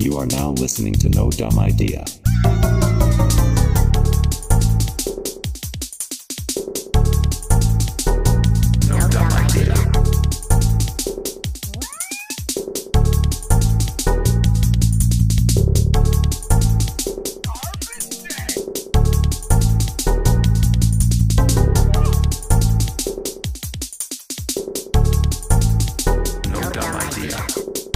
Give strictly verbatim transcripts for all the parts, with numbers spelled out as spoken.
You are now listening to No Dumb Idea. No Dumb Idea. No Dumb Idea.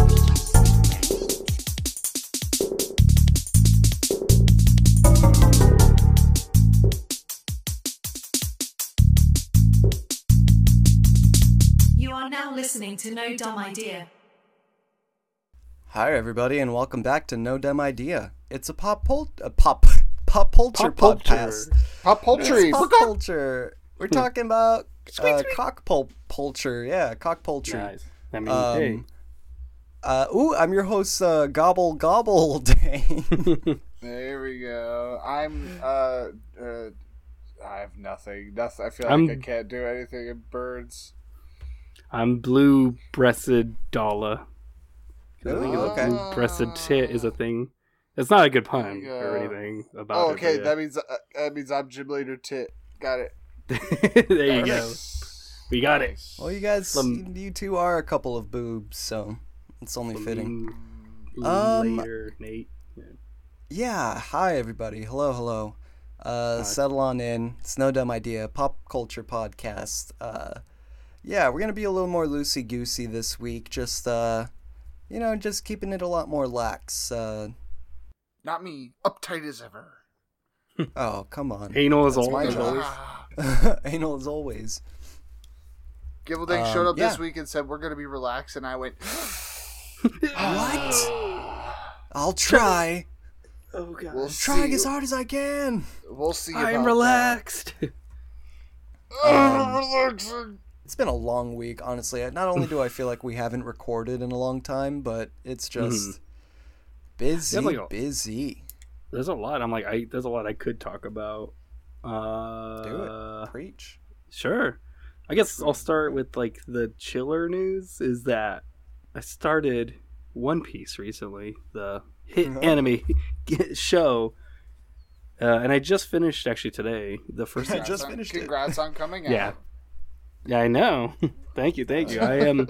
You are now listening to No Dumb Idea. Hi everybody, and welcome back to No Dumb Idea. It's a pop pul- a pop pop culture Pop culture. podcast. Pop poultry. It's pop culture. We're talking about uh, cock pul- culture. Yeah, cock poultry. Guys, I mean, Um, hey. Uh, ooh, I'm your host, uh, Gobble Gobble Day. There we go. I'm uh, uh I have nothing. Nothing. I feel like I'm- I can't do anything in birds. I'm blue-breasted Dala. I think Ooh, a okay. blue-breasted tit is a thing. It's not a good pun There you or go. anything about Oh, it. okay. but That means uh, that means I'm Jim Leader Tit. Got it. yeah. There you go. Nice. We got it. Nice. Well, you guys, Um, you two are a couple of boobs, so it's only fitting. Mm, Um, Later, Nate. Yeah. Yeah, hi everybody. Hello, hello. Uh, Hi. settle on in. It's No Dumb Idea, pop culture podcast. Uh, yeah, we're gonna be a little more loosey goosey this week. Just uh, you know, just keeping it a lot more lax. Uh, Not me. Uptight as ever. oh, come on. Anal as That's my always. job. always. Ah. Anal as always. Gillding Um, showed up yeah. this week and said we're gonna be relaxed, and I went. What? I'll try. Oh god. We'll Trying see. as hard as I can. We'll see. I'm about relaxed. That. Um, Relaxing. It's been a long week, honestly. Not only do I feel like we haven't recorded in a long time, but it's just busy, Yeah, like a- busy. There's a lot. I'm like, I there's a lot I could talk about. Uh, Do it. Preach. Sure. I guess I'll start with like the chiller news is that I started One Piece recently, the hit Uh-huh. anime show. Uh, and I just finished actually today the first I Congrats just on- finished it. Congrats on coming out. Yeah. Yeah, I know. Thank you, thank you. I am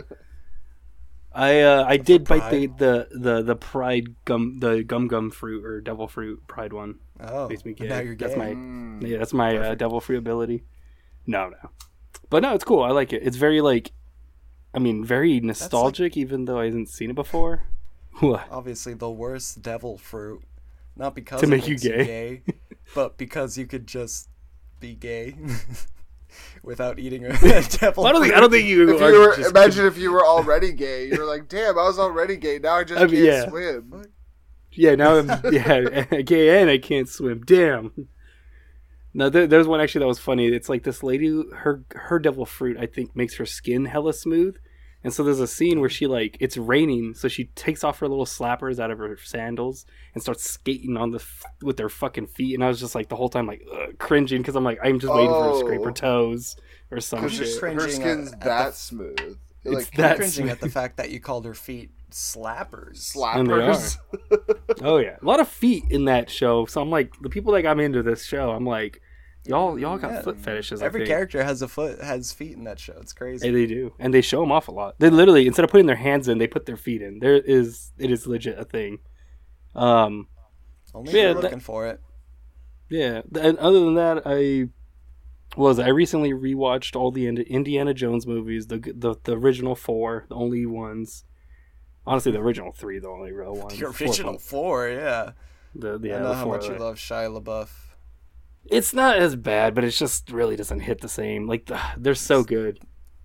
I uh I did bite the, the the the pride gum the gum gum fruit or devil fruit pride one. Oh, Makes me but gay. now you're That's gay. my Mm. Yeah, that's my uh, devil fruit ability. No, no. But no, it's cool. I like it. It's very like I mean, very nostalgic even though I hadn't seen it before. What? Obviously, the worst devil fruit. Not because To it make you makes gay. but because you could just be gay without eating a devil I don't think fruit. I don't think you, If are you were, just- imagine if you were already gay. You're like, damn, I was already gay. Now I just I mean, can't yeah. swim. Yeah, now I'm yeah, gay and I can't swim. Damn. No, there, there's one actually that was funny. It's like this lady, her her devil fruit, I think, makes her skin hella smooth. And so there's a scene where she like it's raining, so she takes off her little slappers out of her sandals and starts skating on the f- with her fucking feet. And I was just like the whole time like ugh, cringing because I'm like I'm just waiting for her to scrape her Oh. toes or some Because just shit. cringing her at- skin's at the that f- smooth. It's Like that I'm cringing at the smooth. fact that you called her feet slappers. slappers. Oh yeah, a lot of feet in that show. So I'm like the people that got me into this show. I'm like y'all y'all got Yeah. foot fetishes. I Every think. character has a foot, has feet in that show. It's crazy. Hey, they do, and they show them off a lot. They literally, instead of putting their hands in, they put their feet in. There is, it is legit a thing. Um, Only yeah, if you're that- looking for it. yeah. And other than that, I what was it? I recently rewatched all the Indi- Indiana Jones movies, the the the original four, the only ones. Honestly, the original three, the only real ones. The fourth original one- four, yeah. the, the, I yeah, know the how four much you that- love Shia LaBeouf. It's not as bad, but it just really doesn't hit the same. Like the, they're so good.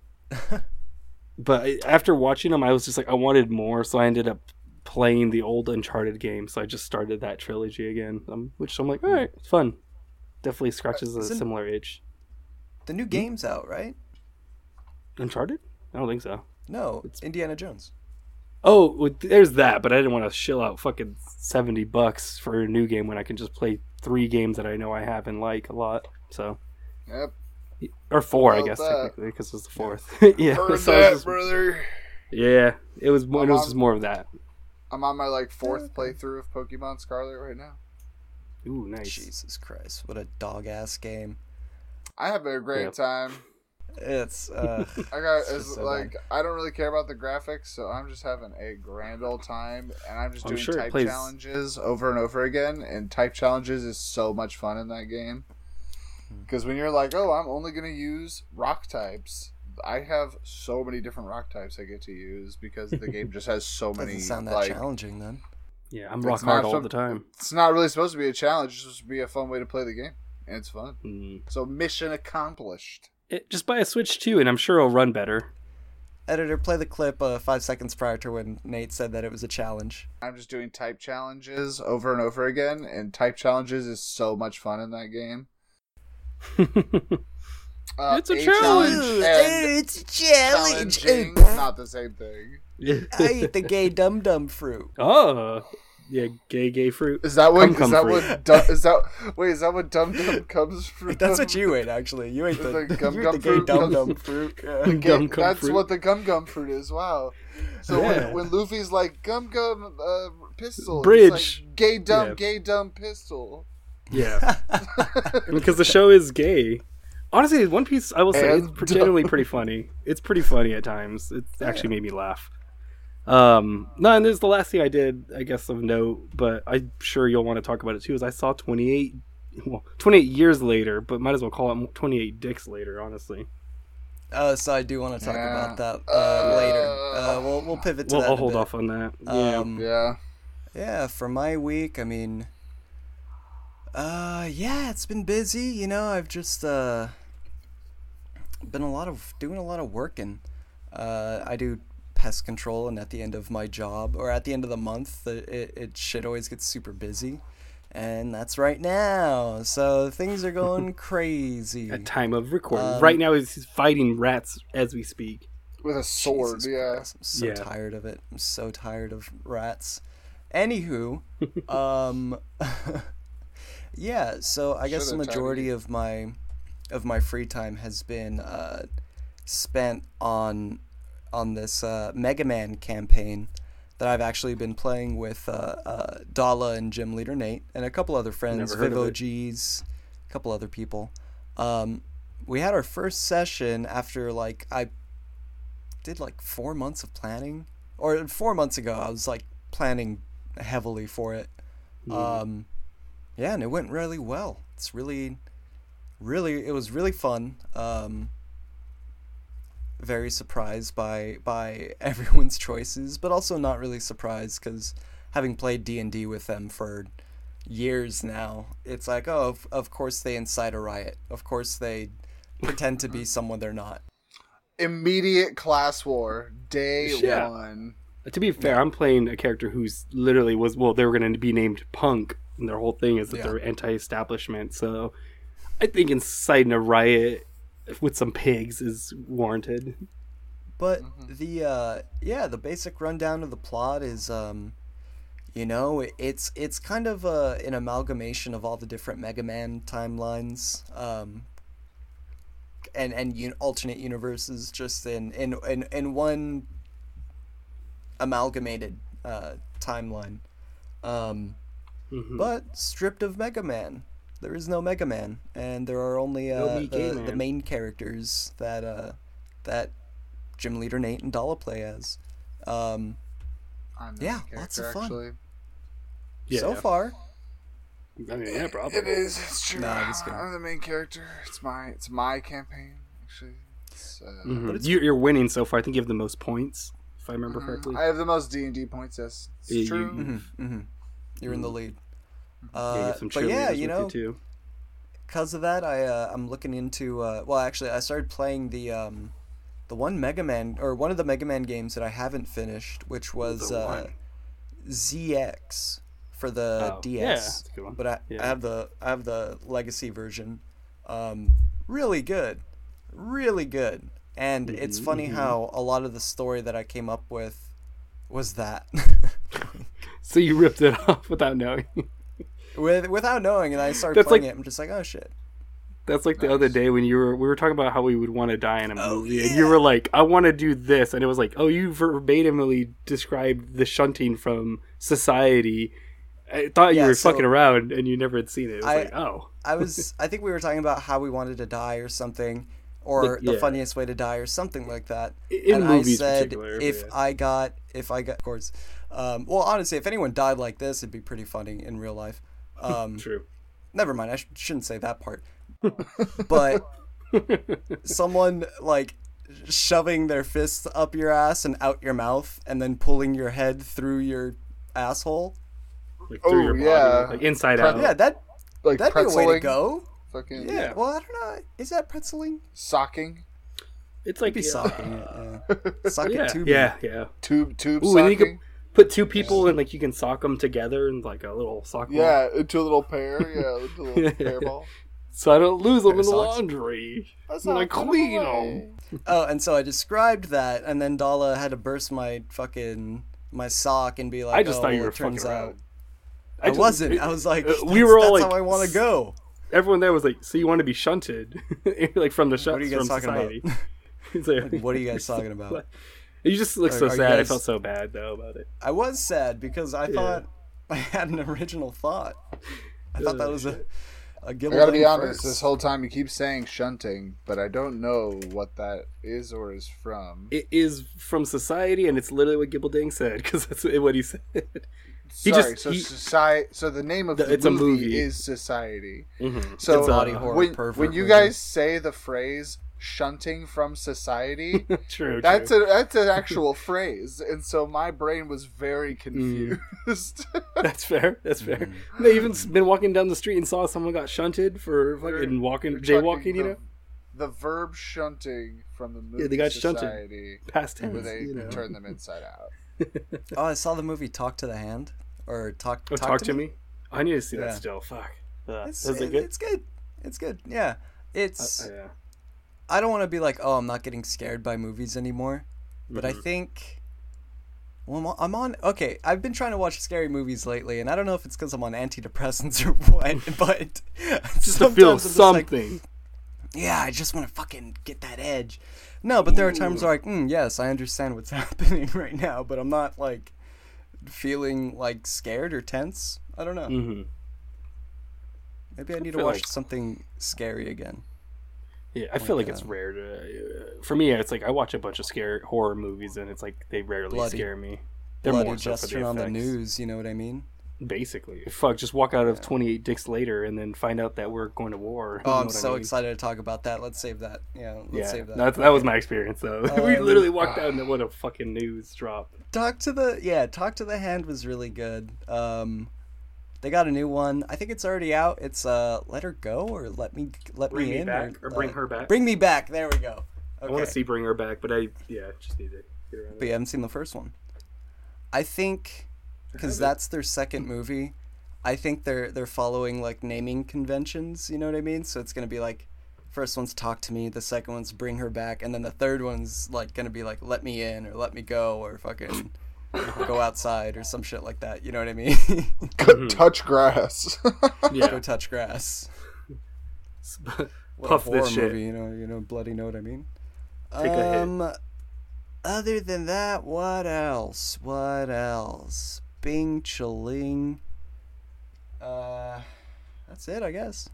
But I- after watching them, I was just like, I wanted more, so I ended up playing the old Uncharted game. So I just started that trilogy again, um, which I'm like, all right, it's fun. Definitely scratches a Isn't- similar itch. The new game's out, right? Uncharted? I don't think so. No, it's Indiana Jones. Oh, well, there's that, but I didn't want to shill out fucking seventy bucks for a new game when I can just play three games that I know I have and like a lot. So, Yep. or four, I About guess that. technically, because it's the fourth. yeah, Heard so I was that, just- brother. yeah, it was. More, it was I'm just on- more of that. I'm on my like fourth Okay. playthrough of Pokemon Scarlet right now. Ooh, nice. Jesus Christ, what a dog ass game. I have a great Yep. time. It's uh I got It's it's just so like I don't really care about the graphics, so I'm just having a grand old time, and I'm just I'm doing sure it type plays- challenges over and over again. And type challenges is so much fun in that game because when you're like, oh, I'm only gonna use rock types. I have so many different rock types I get to use because the game just has so doesn't many. sound that like, challenging then. Yeah, I'm It's rock not hard all some- the time. it's not really supposed to be a challenge; it's supposed to be a fun way to play the game, and it's fun. Mm. So mission accomplished. It, just buy a Switch too, and I'm sure it'll run better. Editor, play the clip uh, five seconds prior to when Nate said that it was a challenge. I'm just doing type challenges over and over again, and type challenges is so much fun in that game. Uh, It's a challenge. and it's a challenge. challenging, not the same thing. I eat the gay dum dum fruit. Oh, yeah, gay gay fruit. Is that what? Cum cum Is that fruit. what? Du- is that wait? Is that what Dum Dum comes from? That's what you ate, actually. You ate It's the, like gum you ate gum the gay fruit dum comes- dum fruit. Yeah. Ga- Gum gum That's fruit. what the gum gum fruit is. Wow. So Yeah. when, when Luffy's like gum gum uh, pistol, it's Bridge. like, gay dumb Yeah. gay dumb pistol. Yeah, because the show is gay. Honestly, One Piece, I will say, And it's generally pretty funny. It's pretty funny at times. It actually made me laugh. Um, no, and there's the last thing I did, I guess, of note, but I'm sure you'll want to talk about it too, is I saw twenty-eight, well, twenty-eight years later, but might as well call it twenty-eight dicks later, honestly. Uh, so I do want to talk Yeah. about that uh, later. Uh, we'll we'll pivot to Well, that. I'll in a hold bit. off on that. Yeah. Um, Yeah. Yeah, for my week, I mean, uh, yeah, it's been busy. You know, I've just uh been a lot of doing a lot of working. Uh, I do pest control, and at the end of my job, or at the end of the month, the, it it shit always gets super busy, and that's right now. So things are going crazy. At time of recording. Um, right now, he's fighting rats as we speak. With a sword. Jesus yeah. Christ, I'm so Yeah. tired of it. I'm so tired of rats. Anywho, um, yeah. So I guess the Should've majority tired of my of my free time has been uh, spent on on this uh, Mega Man campaign that I've actually been playing with uh, uh, Dala and Gym Leader Nate and a couple other friends, Never heard of Vivo it. G's, a couple other people. Um, we had our first session after like I did like four months of planning, or four months ago I was like planning heavily for it. Um, yeah, and it went really well. It's really, really, it was really fun. Um, very surprised by by everyone's choices, but also not really surprised because having played D and D with them for years now, it's like, oh, of, of course they incite a riot. Of course they pretend to be someone they're not. Immediate class war. Day Yeah. one. To be fair, I'm playing a character who's literally was, well, they were going to be named Punk, and their whole thing is that Yeah. they're anti-establishment, so I think inciting a riot with some pigs is warranted. But the uh, yeah, the basic rundown of the plot is, um, you know, it's it's kind of uh, an amalgamation of all the different Mega Man timelines, um, and and un- alternate universes, just in in in, in one amalgamated uh, timeline. Um, Mhm. But stripped of Mega Man. There is no Mega Man, and there are only No uh, me gay the, the man. main characters that uh, that Gym Leader Nate and Dala play as. Um, I'm the Yeah, main lots of character, fun. Actually. Yeah. So far, I mean, yeah, probably. It is. It's true. Nah, I'm just kidding. I'm the main character. It's my. It's my campaign. Actually, it's, uh, Mhm. But it's- You, you're winning so far. I think you have the most points, if I remember mhm. correctly. I have the most D and D points. Yes, it's Yeah, you- true. hmm hmm you're in the lead. yeah, you Uh, have some but yeah, cheerleaders you with know, too. because of that, I uh, I'm looking into. Uh, well, actually, I started playing the um, the one Mega Man, or one of the Mega Man games that I haven't finished, which was The uh, one. Z X for the Oh, D yeah, S. that's a good one. But I, Yeah. I have the I have the Legacy version. Um, really good, really good. And it's Mhm, funny mhm. how a lot of the story that I came up with was that. So you ripped it off without knowing. With, without knowing, and I started That's playing like- it, I'm just like, oh shit. That's like the Nice. other day when you were we were talking about how we would want to die in a Oh, movie, yeah. and you were like, "I want to do this," and it was like, "Oh, you verbatimly described the shunting from Society." I thought you Yeah, were so- fucking around, and you never had seen it. It was I- like, "Oh, I was. I think we were talking about how we wanted to die or something, or Like, the yeah. funniest way to die or something like that. in and movies I said, particular." if yeah. I got, if I got, of course. Um, well, honestly, if anyone died like this, it'd be pretty funny in real life. Um, True. never mind. I sh- shouldn't say that part. But someone like shoving their fists up your ass and out your mouth, and then pulling your head through your asshole. Like through Oh, your body, yeah. like inside Pre- out. Yeah, that Like that'd be a way to pretzeling, go. Fucking Yeah. Well, I don't know. Is that pretzeling? socking, It's like Be yeah. socking it. Yeah. Sock Yeah, it tube. yeah, yeah. tube tube Ooh, and then you socking. could put two people and like you can sock them together in like a little sock ball. Yeah, into a little pair. Yeah, into a little pair ball. So I don't lose them in the socks. laundry. That's When I not gonna clean be them. Oh, and so I described that, and then Dala had to burst my fucking my sock and be like, I just oh, thought you well, were it turns fucking out. around. I, just- wasn't. it- I was like, uh, that's, we were all that's like, how I want to go. Everyone there was like, "So you want to be shunted?" like from the shut What are you guys from talking about? society. It's like- What are you guys talking about? You just look Are- so are you sad. I guys- felt so bad though about it. I was sad because I thought I had an original thought. I thought that Oh, was a a I Gilbert gotta be Lane honest. first. This whole time you keep saying shunting, but I don't know what that is or is from. It is from Society, and it's literally what Gibbelding said because that's what he said. He Sorry, just- so he- society. So the name of The- the it's a movie, movie. is Society. Mhm. So It's, body uh, horror when, pervert when you movie. guys say the phrase "shunting from society," True. that's true. a that's an actual phrase, and so my brain was very confused. That's fair. That's fair. Mm. They even s- been walking down the street and saw someone got shunted for fucking walking, You're jaywalking. talking You the, know, the verb shunting from the movie Yeah, they got shunted. Society, past where tense. they You know. turn them inside out. Oh, I saw the movie Talk to the Hand or Talk Oh, talk, to me. I need to see Yeah. that still. Fuck. Uh, It's, is it it- good? it's good. It's good. Yeah. It's Uh, yeah. I don't want to be like, oh, I'm not getting scared by movies anymore, but I Mhm. think. Well, I'm on- I'm on. Okay, I've been trying to watch scary movies lately, and I don't know if it's because I'm on antidepressants or what, but Just to feel something. something. Yeah, I just want to fucking get that edge. No, but there are times where like, mm, yes, I understand what's happening right now, but I'm not like feeling like scared or tense. I don't know. hmm Maybe I need to feel watch like- something scary again. Yeah, I feel like Like, it's uh, rare to. Uh, for me, it's like I watch a bunch of scare horror movies, and it's like they rarely Bloody. scare me. They're Bloody more so just for turn the on the effects. news. You know what I mean? Basically, fuck, just walk out of twenty-eight dicks later and then find out that we're going to war. Oh, You know I'm what I so mean? excited to talk about that. Let's save that. Yeah, let's Yeah, save that. that that was my experience though. we Um, literally walked out and then what a fucking news drop. Talk to the yeah, Talk to the Hand was really good. Um, they got a new one. I think it's already out. It's uh, Let Her Go or Let Me Let Bring Me Me In Back or Bring uh, Her Back. Bring Me Back. There we go. Okay. I want to see Bring Her Back, but I yeah, just need to get around. But It. you haven't seen the first one. I think because that's their second movie. I think they're they're following like naming conventions. You know what I mean? So it's gonna be like, first one's Talk to Me, the second one's Bring Her Back, and then the third one's like gonna be like Let Me In or Let Me Go or fucking Go Outside or some shit like that. You know what I mean? Touch grass. Yeah, Go touch grass. What puff a this horror shit. movie, you know, you know, bloody know what I mean. Take a hit. um, Other than that, what else? What else? Bing Chaling. Uh, that's it, I guess.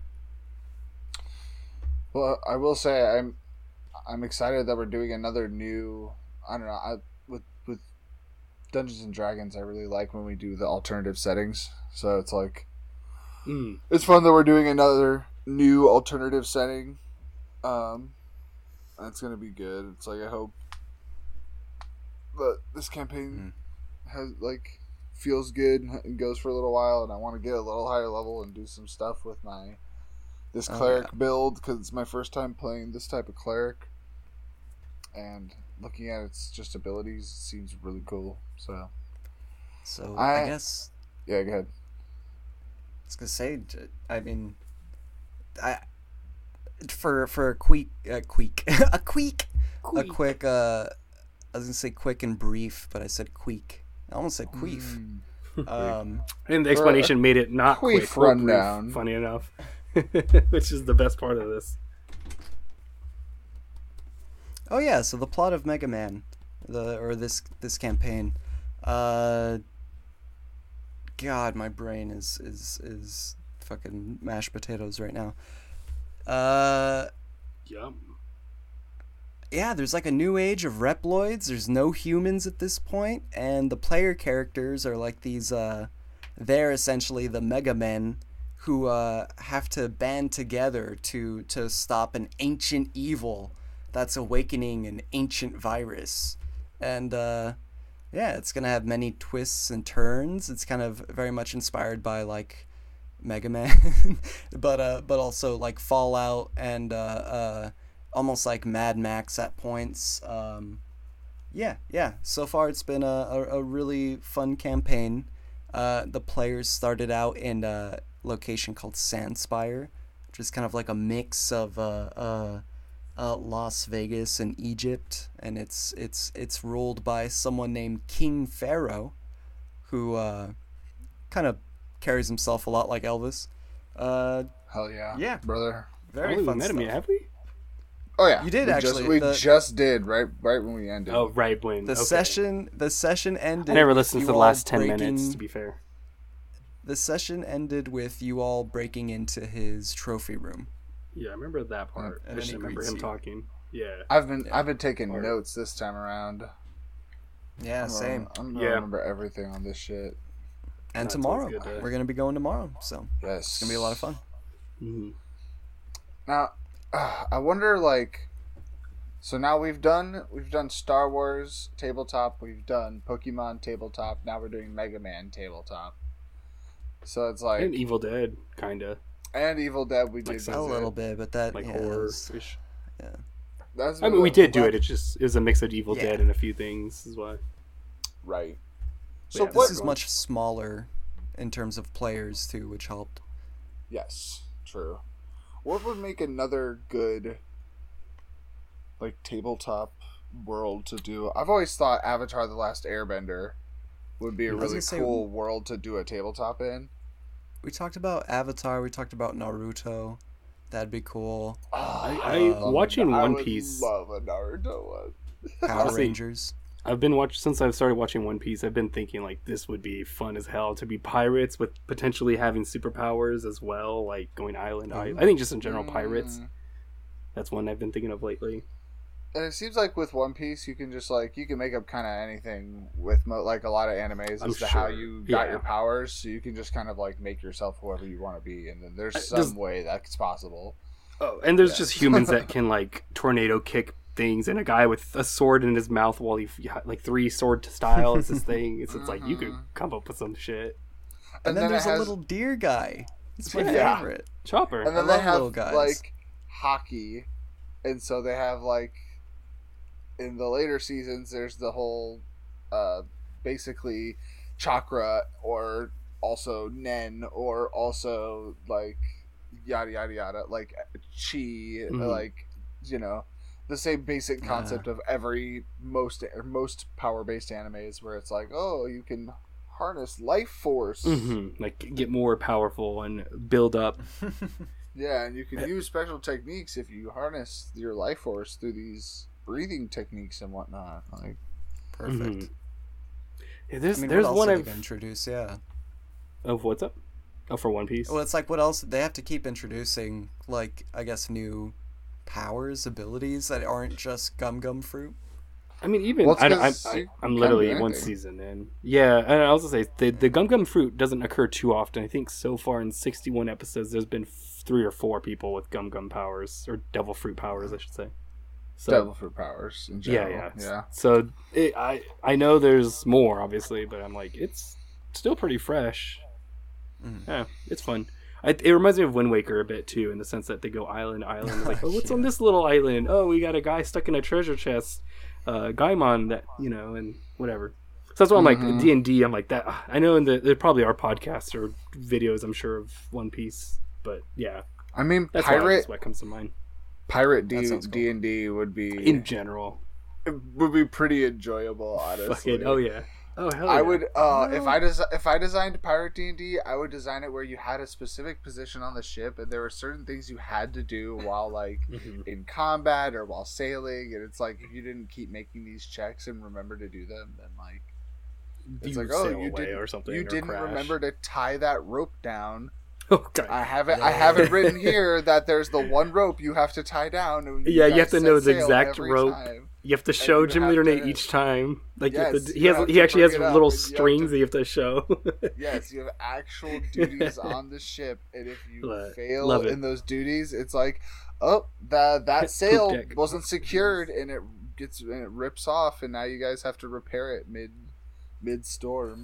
Well, I will say I'm I'm excited that we're doing another new. I don't know. I with with Dungeons and Dragons, I really like when we do the alternative settings. So it's like Mm. it's fun that we're doing another new alternative setting. Um, and it's gonna be good. It's like I hope that this campaign has like feels good and goes for a little while, and I want to get a little higher level and do some stuff with my this Oh, cleric yeah. build because it's my first time playing this type of cleric, and looking at its just abilities it seems really cool. So So I, I- guess yeah, go ahead. I was gonna say. j- I mean, I for for a quick a quick a quick a quick. Uh, I was gonna say quick and brief, but I said queek. I almost said queef. Mm. Um, And the explanation made it not Queef quick. or brief, rundown. Funny enough. which is the best part of this. Oh yeah, so the plot of Mega Man, the or this this campaign, uh, God, my brain is is is fucking mashed potatoes right now. Uh, Yum. yeah, there's like a new age of Reploids. There's no humans at this point, and the player characters are like these. Uh, they're essentially the Mega Men who uh have to band together to to stop an ancient evil that's awakening an ancient virus. And uh yeah, it's gonna have many twists and turns. It's kind of very much inspired by like Mega Man, but uh but also like Fallout and uh uh almost like Mad Max at points. Um yeah, yeah. So far it's been a, a, a really fun campaign. Uh the players started out in a location called Sandspire, which is kind of like a mix of uh uh Uh, Las Vegas and Egypt, and it's it's it's ruled by someone named King Pharaoh, who uh, kind of carries himself a lot like Elvis. Uh, Hell yeah, Yeah. brother. very I don't fun think we met stuff. him yet, have we? Oh yeah, You did we actually, Just, we the- just did right right when we ended. Oh, right when The okay. session the session ended. I never with listened to you the all last ten breaking- minutes. To be fair. The session ended with you all breaking into his trophy room. Yeah, I remember that part. And I then just he remember greets him you. talking. Yeah. I've been Yeah. I've been taking Or- notes this time around. Yeah, I'm gonna- same. I'm gonna Yeah. remember everything on this shit. And That's tomorrow always good to- we're gonna be going tomorrow, so Yes, it's gonna be a lot of fun. Mhm. Now, uh, I wonder like, so now we've done we've done Star Wars tabletop, we've done Pokemon tabletop, now we're doing Mega Man tabletop. So it's like And Evil Dead, kinda. and Evil Dead we Like did some- A visit. little bit, but that Like yeah, it horror was- ish. yeah. That's I mean, we what- did do what- it. It just it was a mix of Evil Yeah. Dead and a few things, is why. right. So Yeah, what? This is much smaller in terms of players too, which helped. Yes, true. What would make another good, like, tabletop world to do? I've always thought Avatar: The Last Airbender would be a I was really gonna say- cool world to do a tabletop in. We talked about Avatar. We talked about Naruto. That'd be cool. Oh, I- love watching a- I One would Piece- love a Naruto one. Power Honestly, Rangers. I've been watching since I've started watching One Piece. I've been thinking like this would be fun as hell to be pirates with potentially having superpowers as well, like going island to island. I think just in general pirates. Mm. That's one I've been thinking of lately. And it seems like with One Piece, you can just like you can make up kind of anything with mo- like a lot of animes I'm as to how sure. you got Yeah. your powers. So you can just kind of like make yourself whoever you want to be, and then there's Uh, some does- way that's possible. Oh, and there's Yeah. just humans that can like tornado kick things, and a guy with a sword in his mouth while he like three sword style is his thing. It's, it's like you could come up with some shit. And, then, it there's has- a little deer guy. It's my Yeah. favorite. Chopper. and I then they love have little guys. like hockey, and so they have like in the later seasons there's the whole uh basically chakra or also nen or also like yada yada yada like chi Mhm. like you know the same basic concept of every most or most power based animes where it's like oh you can harness life force hmm Like get more powerful and build up. yeah and you can use special techniques if you harness your life force through these breathing techniques and whatnot like Perfect. Mhm. Yeah, there's I mean, there's what else one did I've they introduce? Yeah. of what's up. Oh, for One Piece. Well, it's like what else they have to keep introducing, like I guess new powers, abilities that aren't just Gum Gum Fruit. I mean, even Well, it's I, I, 'cause I, you I'm can literally do one anything. season in. Yeah, and I was gonna say the the Gum Gum Fruit doesn't occur too often. I think so far in sixty-one episodes, there's been f- three or four people with Gum Gum powers or Devil Fruit powers, I should say. So devil fruit powers in yeah, general yeah, yeah So it, I I know there's more, obviously, but I'm like it's still pretty fresh. Mhm. Yeah, it's fun. I, it reminds me of Wind Waker a bit too, in the sense that they go island to island. It's like, oh, what's on this little island? Oh, we got a guy stuck in a treasure chest, uh, Gaimon that you know, and whatever. So that's why I'm Mhm. like D and D. I'm like that. I know in the there probably are podcasts or videos, I'm sure, of One Piece, but yeah, I mean that's why pirate that's what comes to mind pirate That D sounds cool. D&D would be in general. would be pretty enjoyable honestly Fucking oh yeah. Oh hell! I yeah. would uh, if I des- if I designed Pirate D and D, I would design it where you had a specific position on the ship, and there were certain things you had to do while like Mhm. in combat or while sailing, and it's like if you didn't keep making these checks and remember to do them, then like it's You like oh sail you away didn't or something. you or didn't crash. remember to tie that rope down. Oh god. I have it. Yeah. I have it written here that there's the one rope you have to tie down. and Yeah, you guys have to set know the sail exact every rope. time. You have to show you Jim have Leonard to- each time. Like you have Yes, to, he you has have he to actually has bring it up, little and you have strings to- that you have to show. Yes, you have actual duties on the ship, and if you Love- fail love it. in those duties, it's like, oh, that that Poop sail deck. wasn't secured, and it gets and it rips off, and now you guys have to repair it mid mid storm.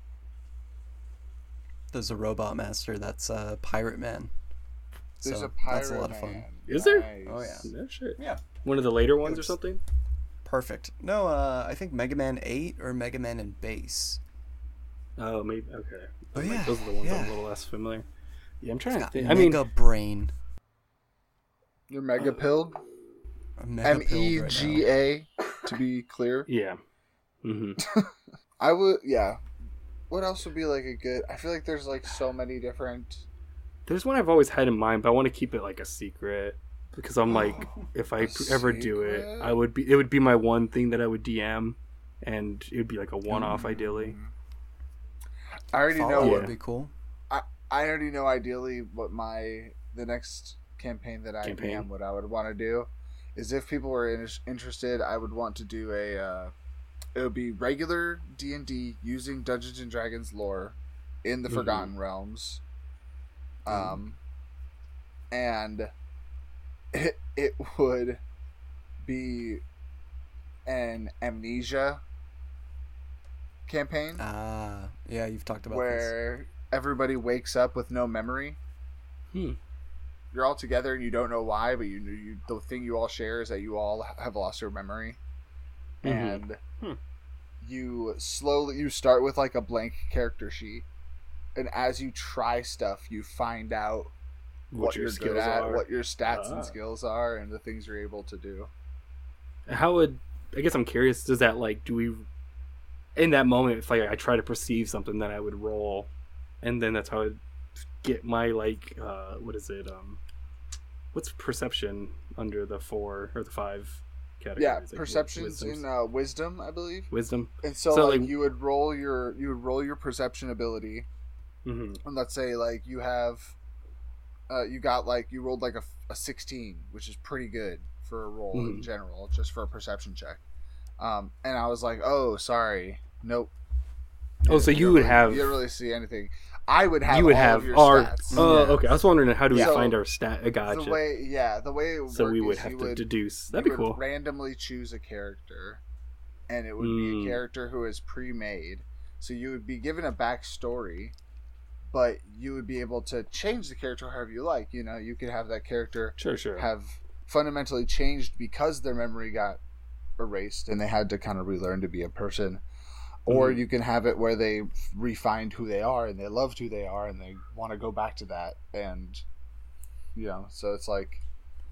There's a robot master that's uh, Pirate Man. There's so a pirate that's a lot of fun. man. Is there? Nice. Oh, yeah. No shit. Yeah. One of the later ones or Oops. something. Perfect. No, uh, I think Mega Man eight or Mega Man in base. Oh, maybe okay. Oh, Like, yeah, those are the ones I'm yeah. a little less familiar. Yeah, I'm trying to Got think. I mean, Mega Brain. Your Mega Pill, I'm mega M pilled E right G now. A, to be clear. yeah. hmm I would, yeah. What else would be like a good? I feel like there's like so many different. There's one I've always had in mind, but I want to keep it like a secret because I'm like, if I A ever do it, secret? I would be. It would be my one thing that I would D M, and it would be like a one-off, Mm. ideally. I already know. Fallout What, would be cool. I I already know ideally what my the next campaign that I Campaign. am what I would want to do is if people were in, interested, I would want to do a. Uh, it would be regular D and D using Dungeons and Dragons lore in the Mhm. Forgotten Realms. Um, and it it would be an Amnesia campaign Ah, yeah, you've talked about this. where everybody wakes up with no memory. Hmm. You're all together and you don't know why, but you, you the thing you all share is that you all have lost your memory, Mhm. and Hmm. you slowly you start with like a blank character sheet, and as you try stuff, you find out What, what, your you're skills good at, are. what your stats Ah. and skills are, and the things you're able to do. How would I guess I'm curious? Does that like do we in that moment if like I try to perceive something that I would roll, and then that's how I would get my like uh what is it um what's perception under the four or the five categories? Yeah, like, perceptions wisdoms? in uh, wisdom, I believe. wisdom. And so, So, like, like- you would roll your you would roll your perception ability. hmm And let's say like you have uh, you got like you rolled like a, a sixteen, which is pretty good for a roll in Mhm. general, just for a perception check. Um, and I was like, oh, sorry, nope. Oh, so you don't would really- have- you don't really see anything. I would have you would all have of your our stats. oh Yeah. okay. I was wondering how do we Yeah. find our stat? I gotcha. The way, yeah, the way it would so work we would is have you to would, deduce. That'd you be would cool. randomly choose a character, and it would be Mm. a character who is pre-made. So you would be given a backstory, but you would be able to change the character however you like. You know, you could have that character Sure, sure. have fundamentally changed because their memory got erased and they had to kind of relearn to be a person. Or Mhm. you can have it where they refined who they are and they loved who they are and they want to go back to that. And, you know, so it's like,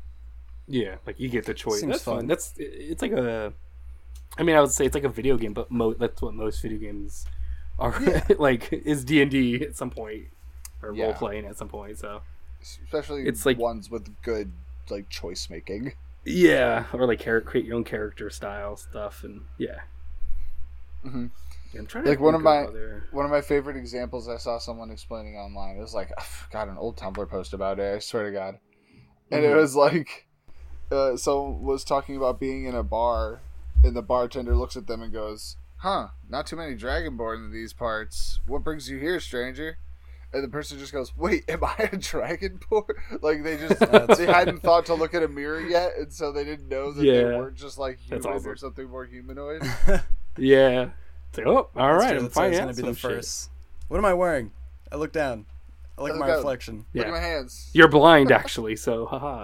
Yeah, like you get the choice. Seems That's fun. fun. That's it's like a. I mean, I would say it's like a video game, but mo- that's what most video games are. Yeah. like is D and D at some point, or Yeah. role playing at some point. So especially It's like- ones with good, like, choice making. yeah, or like char- create your own character style stuff, and yeah. Mhm. Yeah, I'm trying to Like, one think of my- other- One of my favorite examples I saw someone explaining online. It was like, got an old Tumblr post about it. I swear to God, and it Mhm. was like, uh, someone was talking about being in a bar, and the bartender looks at them and goes, "Huh, not too many dragonborn in these parts. What brings you here, stranger?" And the person just goes, "Wait, am I a dragonborn?" Like they just That's they hadn't thought to look at a mirror yet, and so they didn't know that they Yeah. weren't just like That's human awesome. or something more humanoid. Yeah. It's like, oh, all That's right, true, I'm that's always finding gonna out be some the shit. first. What am I wearing? I look down. I look I at my look down. reflection. Look at Yeah, my hands. you're blind actually, so haha.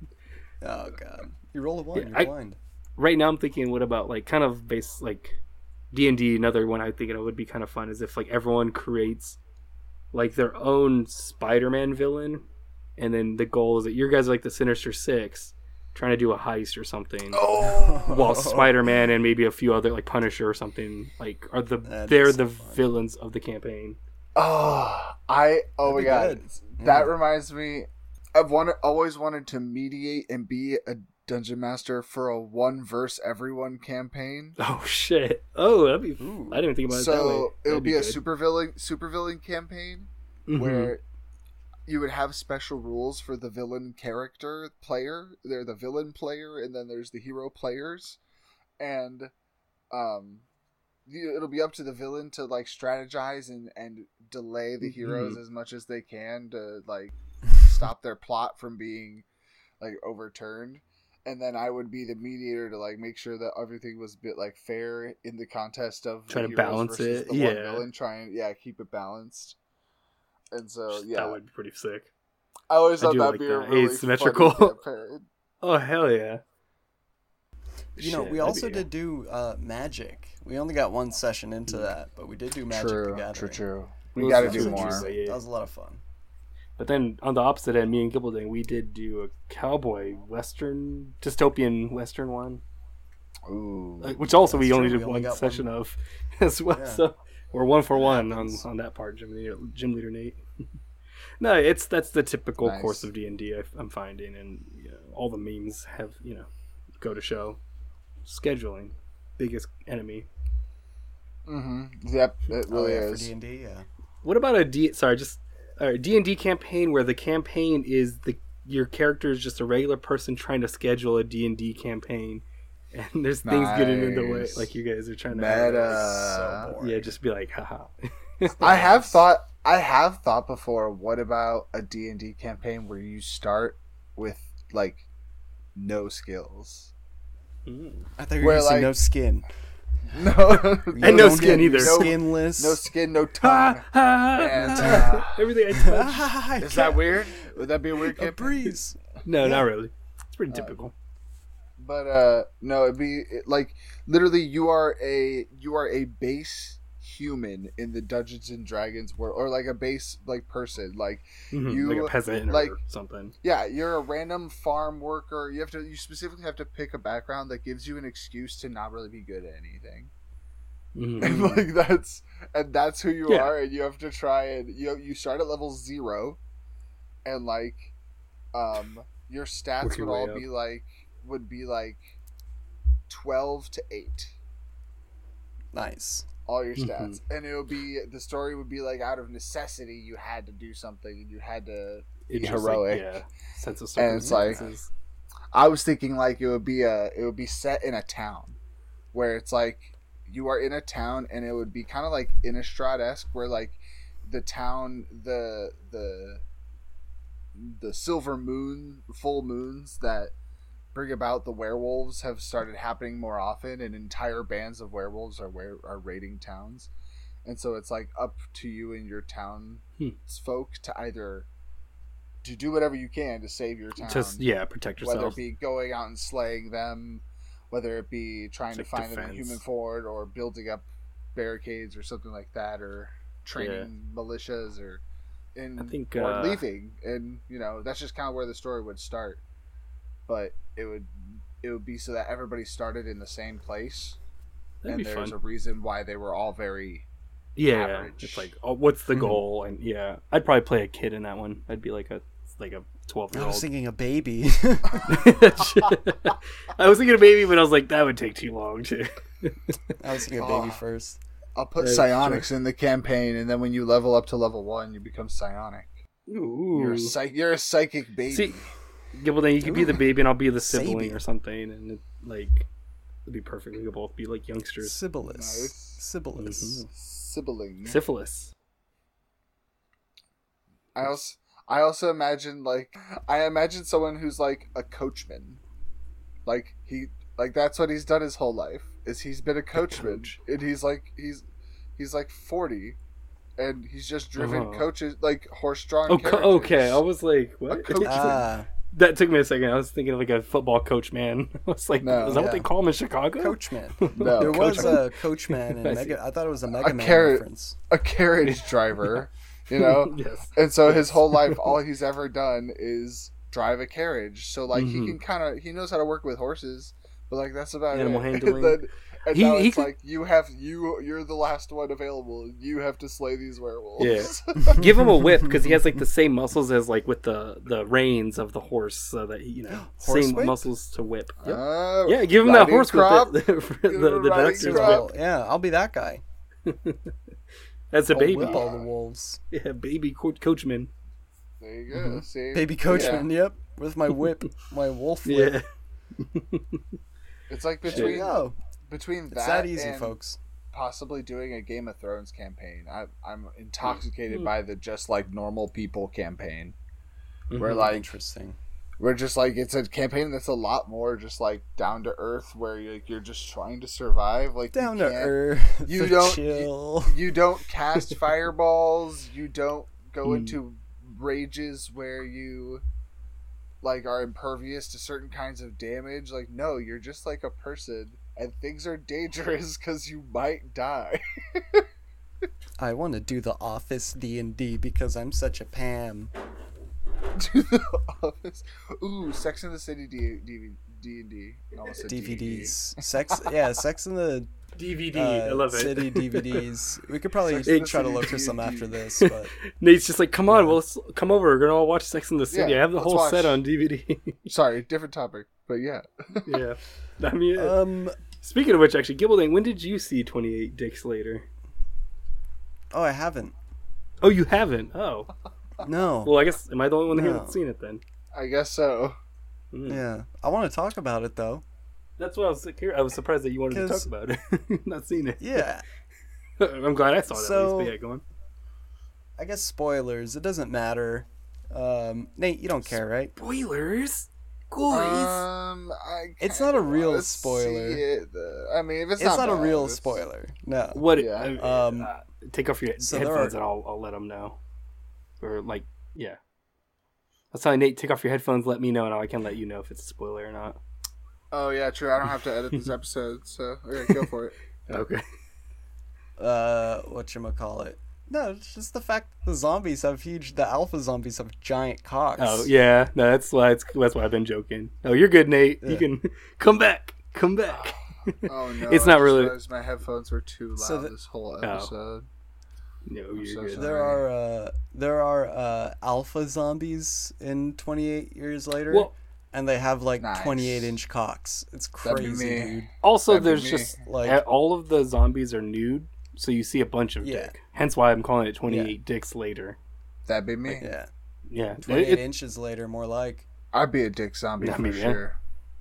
Oh god, you roll a one. Yeah, you're I- blind. Right now I'm thinking, what about like kind of base like D and D? Another one I'm thinking it would be kind of fun is if like everyone creates like their own Spider-Man villain, and then the goal is that your guys are like the Sinister Six, trying to do a heist or something. Oh, While Spider-Man and maybe a few other like Punisher or something like are the That'd they're be the so fun. villains of the campaign. oh, I oh my That'd be god, good. that Yeah. reminds me. I've wanted, always wanted to mediate and be a dungeon master for a one verse everyone campaign. Oh shit! Oh, that'd be. Ooh. I didn't think about it that way. So it That'd would be, a good. super villain super villain campaign Mhm. where you would have special rules for the villain character player. They're the villain player, and then there's the hero players, and um, you- it'll be up to the villain to like strategize and and delay the heroes Mhm. as much as they can to like stop their plot from being like overturned. And then I would be the mediator to like make sure that everything was a bit like fair in the contest of Try the to heroes balance versus it, the yeah. one villain. Try and yeah, keep it balanced. And so yeah, That would be pretty sick. I always I thought do that'd like be a that. really Asymmetrical. funny campaign. Oh hell yeah! You know, Shit, we that'd also be- did do uh, magic. We only got one session into that, but we did do magic the True, Gathering. true, true. We Those got to sounds do That was more. interesting. Yeah. That was a lot of fun. But then on the opposite end, me and Gibbelding, we did do a cowboy western, dystopian western one, Ooh, uh, which also we That's only true, did we only one got session of as well. Yeah. So we're one for one on, happens. on that part, Gym Leader, Gym Leader Nate. No, it's that's the typical Nice. course of D and D I'm finding, and you know, all the memes have you know go to show scheduling biggest enemy. mm-hmm. Yep, it Oh really yeah, for is. D and D, yeah. What about a D? Sorry, just a D and D campaign where the campaign is the your character is just a regular person trying to schedule a D and D campaign, and there's things getting in the way, Nice. like you guys are trying to. Meta. So boring. Yeah, just be like, haha. I have thought. I have thought before. What about a D and D campaign where you start with like no skills? Mm. I thought you were Where, going to say like- no skin. No, And no don't skin get either. No- Skinless. no skin, no Ha, tongue. ha, And, ha. uh, Everything I touch. Is that weird? Would that be a weird A campaign? breeze. No, not really. It's Uh, pretty typical. But uh, no, it'd be it, like literally you are a you are a base human in the Dungeons and Dragons world, or like a base like person. Like Mhm, you- like a peasant like- or something. yeah, you're a random farm worker. You have to you specifically have to pick a background that gives you an excuse to not really be good at anything. Mhm. And like that's and that's who you Yeah. are, and you have to try and you you start at level zero, and like um your stats Work your would all way up. be like would be like twelve to eight, Nice. all your Mhm. stats, and it would be the story would be like out of necessity you had to do something and you had to be It's just like, heroic. yeah, sense of And it's like- circumstances. I was thinking like it would be a it would be set in a town where it's like you are in a town and it would be kind of like Innistrad-esque where like the town the the the silver moon full moons that bring about the werewolves have started happening more often, and entire bands of werewolves are where are raiding towns, and so it's like up to you and your town Hmm. folk to either to do whatever you can to save your town, Just yeah, protect whether yourself. it be going out and slaying them, whether it be trying It's to like find them in defense. human form or building up barricades or something like that, or training militias or in I think, or uh, leaving, and you know that's just kind of where the story would start. But it would it would be so that everybody started in the same place, That'd and be there's fun. a reason why they were all very Yeah, average. it's like, oh, what's the Mhm. goal? And yeah, I'd probably play a kid in that one. I'd be like a like a twelve year I was old. thinking a baby. I was thinking of baby, but I was like, that would take too long too. I was thinking a Oh. baby first. I'll put That's psionics in the campaign, and then when you level up to level one, you become psionic. Ooh. You're a psych- you're a psychic baby. See, yeah, well then you could be the baby and I'll be the sibling Sabi. or something, and it, like it'd be perfect. We could both be like youngsters. Sibyllus. Nice. Sibyllus. Mhm. Sibling. Syphilis. I also I also imagine like I imagine someone who's like a coachman, like he like that's what he's done his whole life is he's been a coachman, coach. and he's like he's he's like forty, and he's just driven Uh-huh. coaches like horse-drawn. Oh, co- carriages. okay. I was like, what? coach. Ah, That took me a second. I was thinking of like a football coach man. I was like, No. is that what Yeah. they call him in Chicago? Coachman. No, There was coachman. a Coachman in I see. Mega. I thought it was a Mega Man carrot. reference. a carriage driver, you know. Yes. And so his whole life, all he's ever done is drive a carriage. So like Mhm. he can kind of he knows how to work with horses, but like that's about Animal it. handling. and then, and He- now he it's could- like you have you you're the last one available. You have to slay these werewolves. Yeah. Give him a whip because he has like the same muscles as like with the the reins of the horse, so that he, you know, Horse same whip? muscles to whip. Yep. Uh, Yeah, give him that riding horse crop. whip. The, the, him the, a the riding doctor's crop. whip. Yeah, I'll be that guy. That's a I'll baby. whip all the wolves. Yeah, baby co- coachman. There you go. See, Mm-hmm. Baby coachman, Yeah. yep. With my whip, my wolf whip. Yeah. It's like There you between go. between It's that, that easy, and folks. possibly doing a Game of Thrones campaign. I, I'm intoxicated Hmm. by the just like normal people campaign. Mhm. Where like Interesting. we're just like it's a campaign that's a lot more just like down to earth, where you're, like, you're just trying to survive. Like Down you to can't- earth. you don't- chill. You don't cast fireballs. You don't go Hmm. into rages where you like are impervious to certain kinds of damage. Like no, you're just like a person, and things are dangerous because you might die. I want to do the Office D and D because I'm such a Pam. To the office. Ooh, Sex in the City D D D and D. Almost said D V D and D. Ds. Sex, yeah, Sex in the D V D. uh, I love it. City D V Ds. We could probably Sex in the try to City look for some D V D. after this, but Nate's just like, come on, well, let's come over. We're gonna all watch Sex in the City. Yeah, I have the let's whole watch. set on D V D. Sorry, different topic, but yeah. Yeah. I mean, um, speaking of which, actually, Gibbleding, when did you see twenty-eight Dicks Later? oh, I haven't. Oh, you haven't? Oh. No. Well, I guess, am I the only one here No. that's seen it then? I guess so. Mm. Yeah, I want to talk about it though. That's what I was here. I was surprised that you wanted to talk 'Cause- about it. Not seen it. Yeah, I'm glad I saw that. So- at least. But yeah, go on. I guess spoilers. It doesn't matter. Um, Nate, you don't care, right? Spoilers? Guys. Um, I It's not a kinda real wanna spoiler. see it, uh, I mean, if it's, It's, not, a bad, real it's- spoiler. No. what? yeah. uh, Um, uh, take off your so there headphones are- and I'll, I'll let them know. Or, like, yeah. I was telling Nate, take off your headphones, let me know, and I can let you know if it's a spoiler or not. Oh yeah, true. I don't have to edit this episode, so okay, go for it. Okay. Uh, whatchamacallit? No, it's just the fact that the zombies have huge. The alpha zombies have giant cocks. Oh, yeah. No, that's why, it's, that's why I've been joking. Oh, you're good, Nate. You Yeah. can come back. Come back. Oh no, It's I not just really- realized my headphones were too loud So the- this whole episode. No, I'm you're so good. sorry. There are uh, there are uh, alpha zombies in twenty-eight years later, Well, and they have like Nice. twenty-eight inch cocks. It's That'd be crazy, me. dude. also, That'd be there's me. just Like- like all of the zombies are nude, so you see a bunch of Yeah. dick. Hence why I'm calling it twenty-eight Dicks Later. That'd be me. Yeah, Yeah, twenty-eight It- it- inches later, more like. I'd be a dick zombie I for mean, yeah. sure.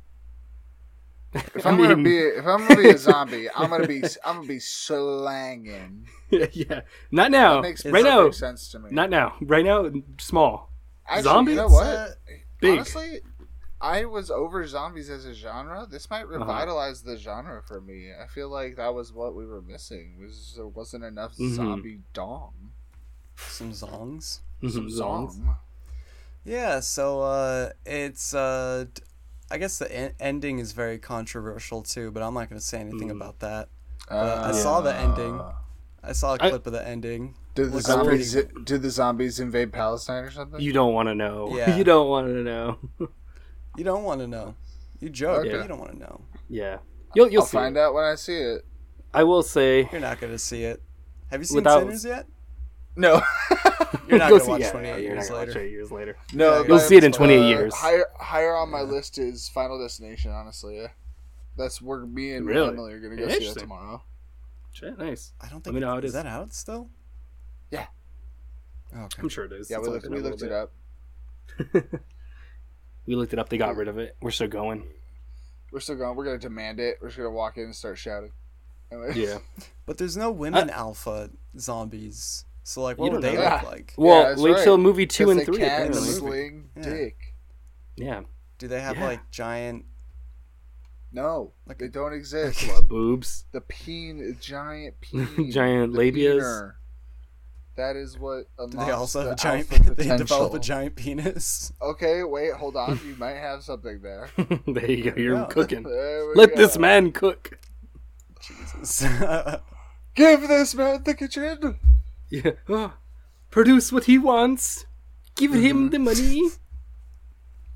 If I I'm gonna mean- be, if I'm gonna be a zombie, I'm gonna be, I'm gonna be slanging. yeah, not now. That makes right perfect now, sense to me. not now. Right now, small. Actually, Zombie? you know It's, what? uh, Big. Honestly, I was over zombies as a genre. This might Uh-huh. revitalize the genre for me. I feel like that was what we were missing. Was there wasn't enough Mhm. zombie dong. some zongs. Some Mhm, songs. zongs. Yeah, so uh, it's uh, d- I guess the en- ending is very controversial too, but I'm not gonna say anything Mm. about that. Uh, I saw the ending. I saw a I- clip of the ending. Did the Looks zombies? pretty- Did the zombies invade Palestine or something? You don't want to know. Yeah. You don't want to know. You don't want to know. You joke, Okay. but you don't want to know. yeah, you'll you'll I'll see. find it. out when I see it. I will say. You're not gonna see it. Have you seen Without- Sinners yet? No, You're not Go gonna see- watch yeah, twenty-eight yeah, you're years not gonna watch later. twenty-eight years later. no. You'll but, see it in twenty-eight uh, years. Higher, higher on my Yeah. list is Final Destination. Honestly, yeah. That's where me and Really? Emily are gonna go see that Interesting. tomorrow. Shit, nice. I don't Let think me know how it is is. that out still. Yeah. Oh, okay. I'm sure it is. Yeah, It's we only looked, been we a looked it little up. bit. We looked it up. They got rid of it. We're still going. We're still going. We're gonna demand it. We're just gonna walk in and start shouting. Anyway. Yeah. But there's no women alpha zombies. So like, You what would don't they know that. look like? Well, that's wait right. till movie two 'Cause and they three. can Apparently. sling Yeah. dick. Yeah. Do they have Yeah. like giant? No, Like they a- don't exist. What, boobs. The peen, giant peen, Giant the labias? peener. That is what Do unlocks they also have the a giant? alpha They develop a potential. giant penis. Okay, wait, hold on. You might have something there. There you go. You're Yeah. cooking. There we Let go. this man cook. Jesus. Give this man the kitchen. Yeah. Oh, produce what he wants. Give him the money.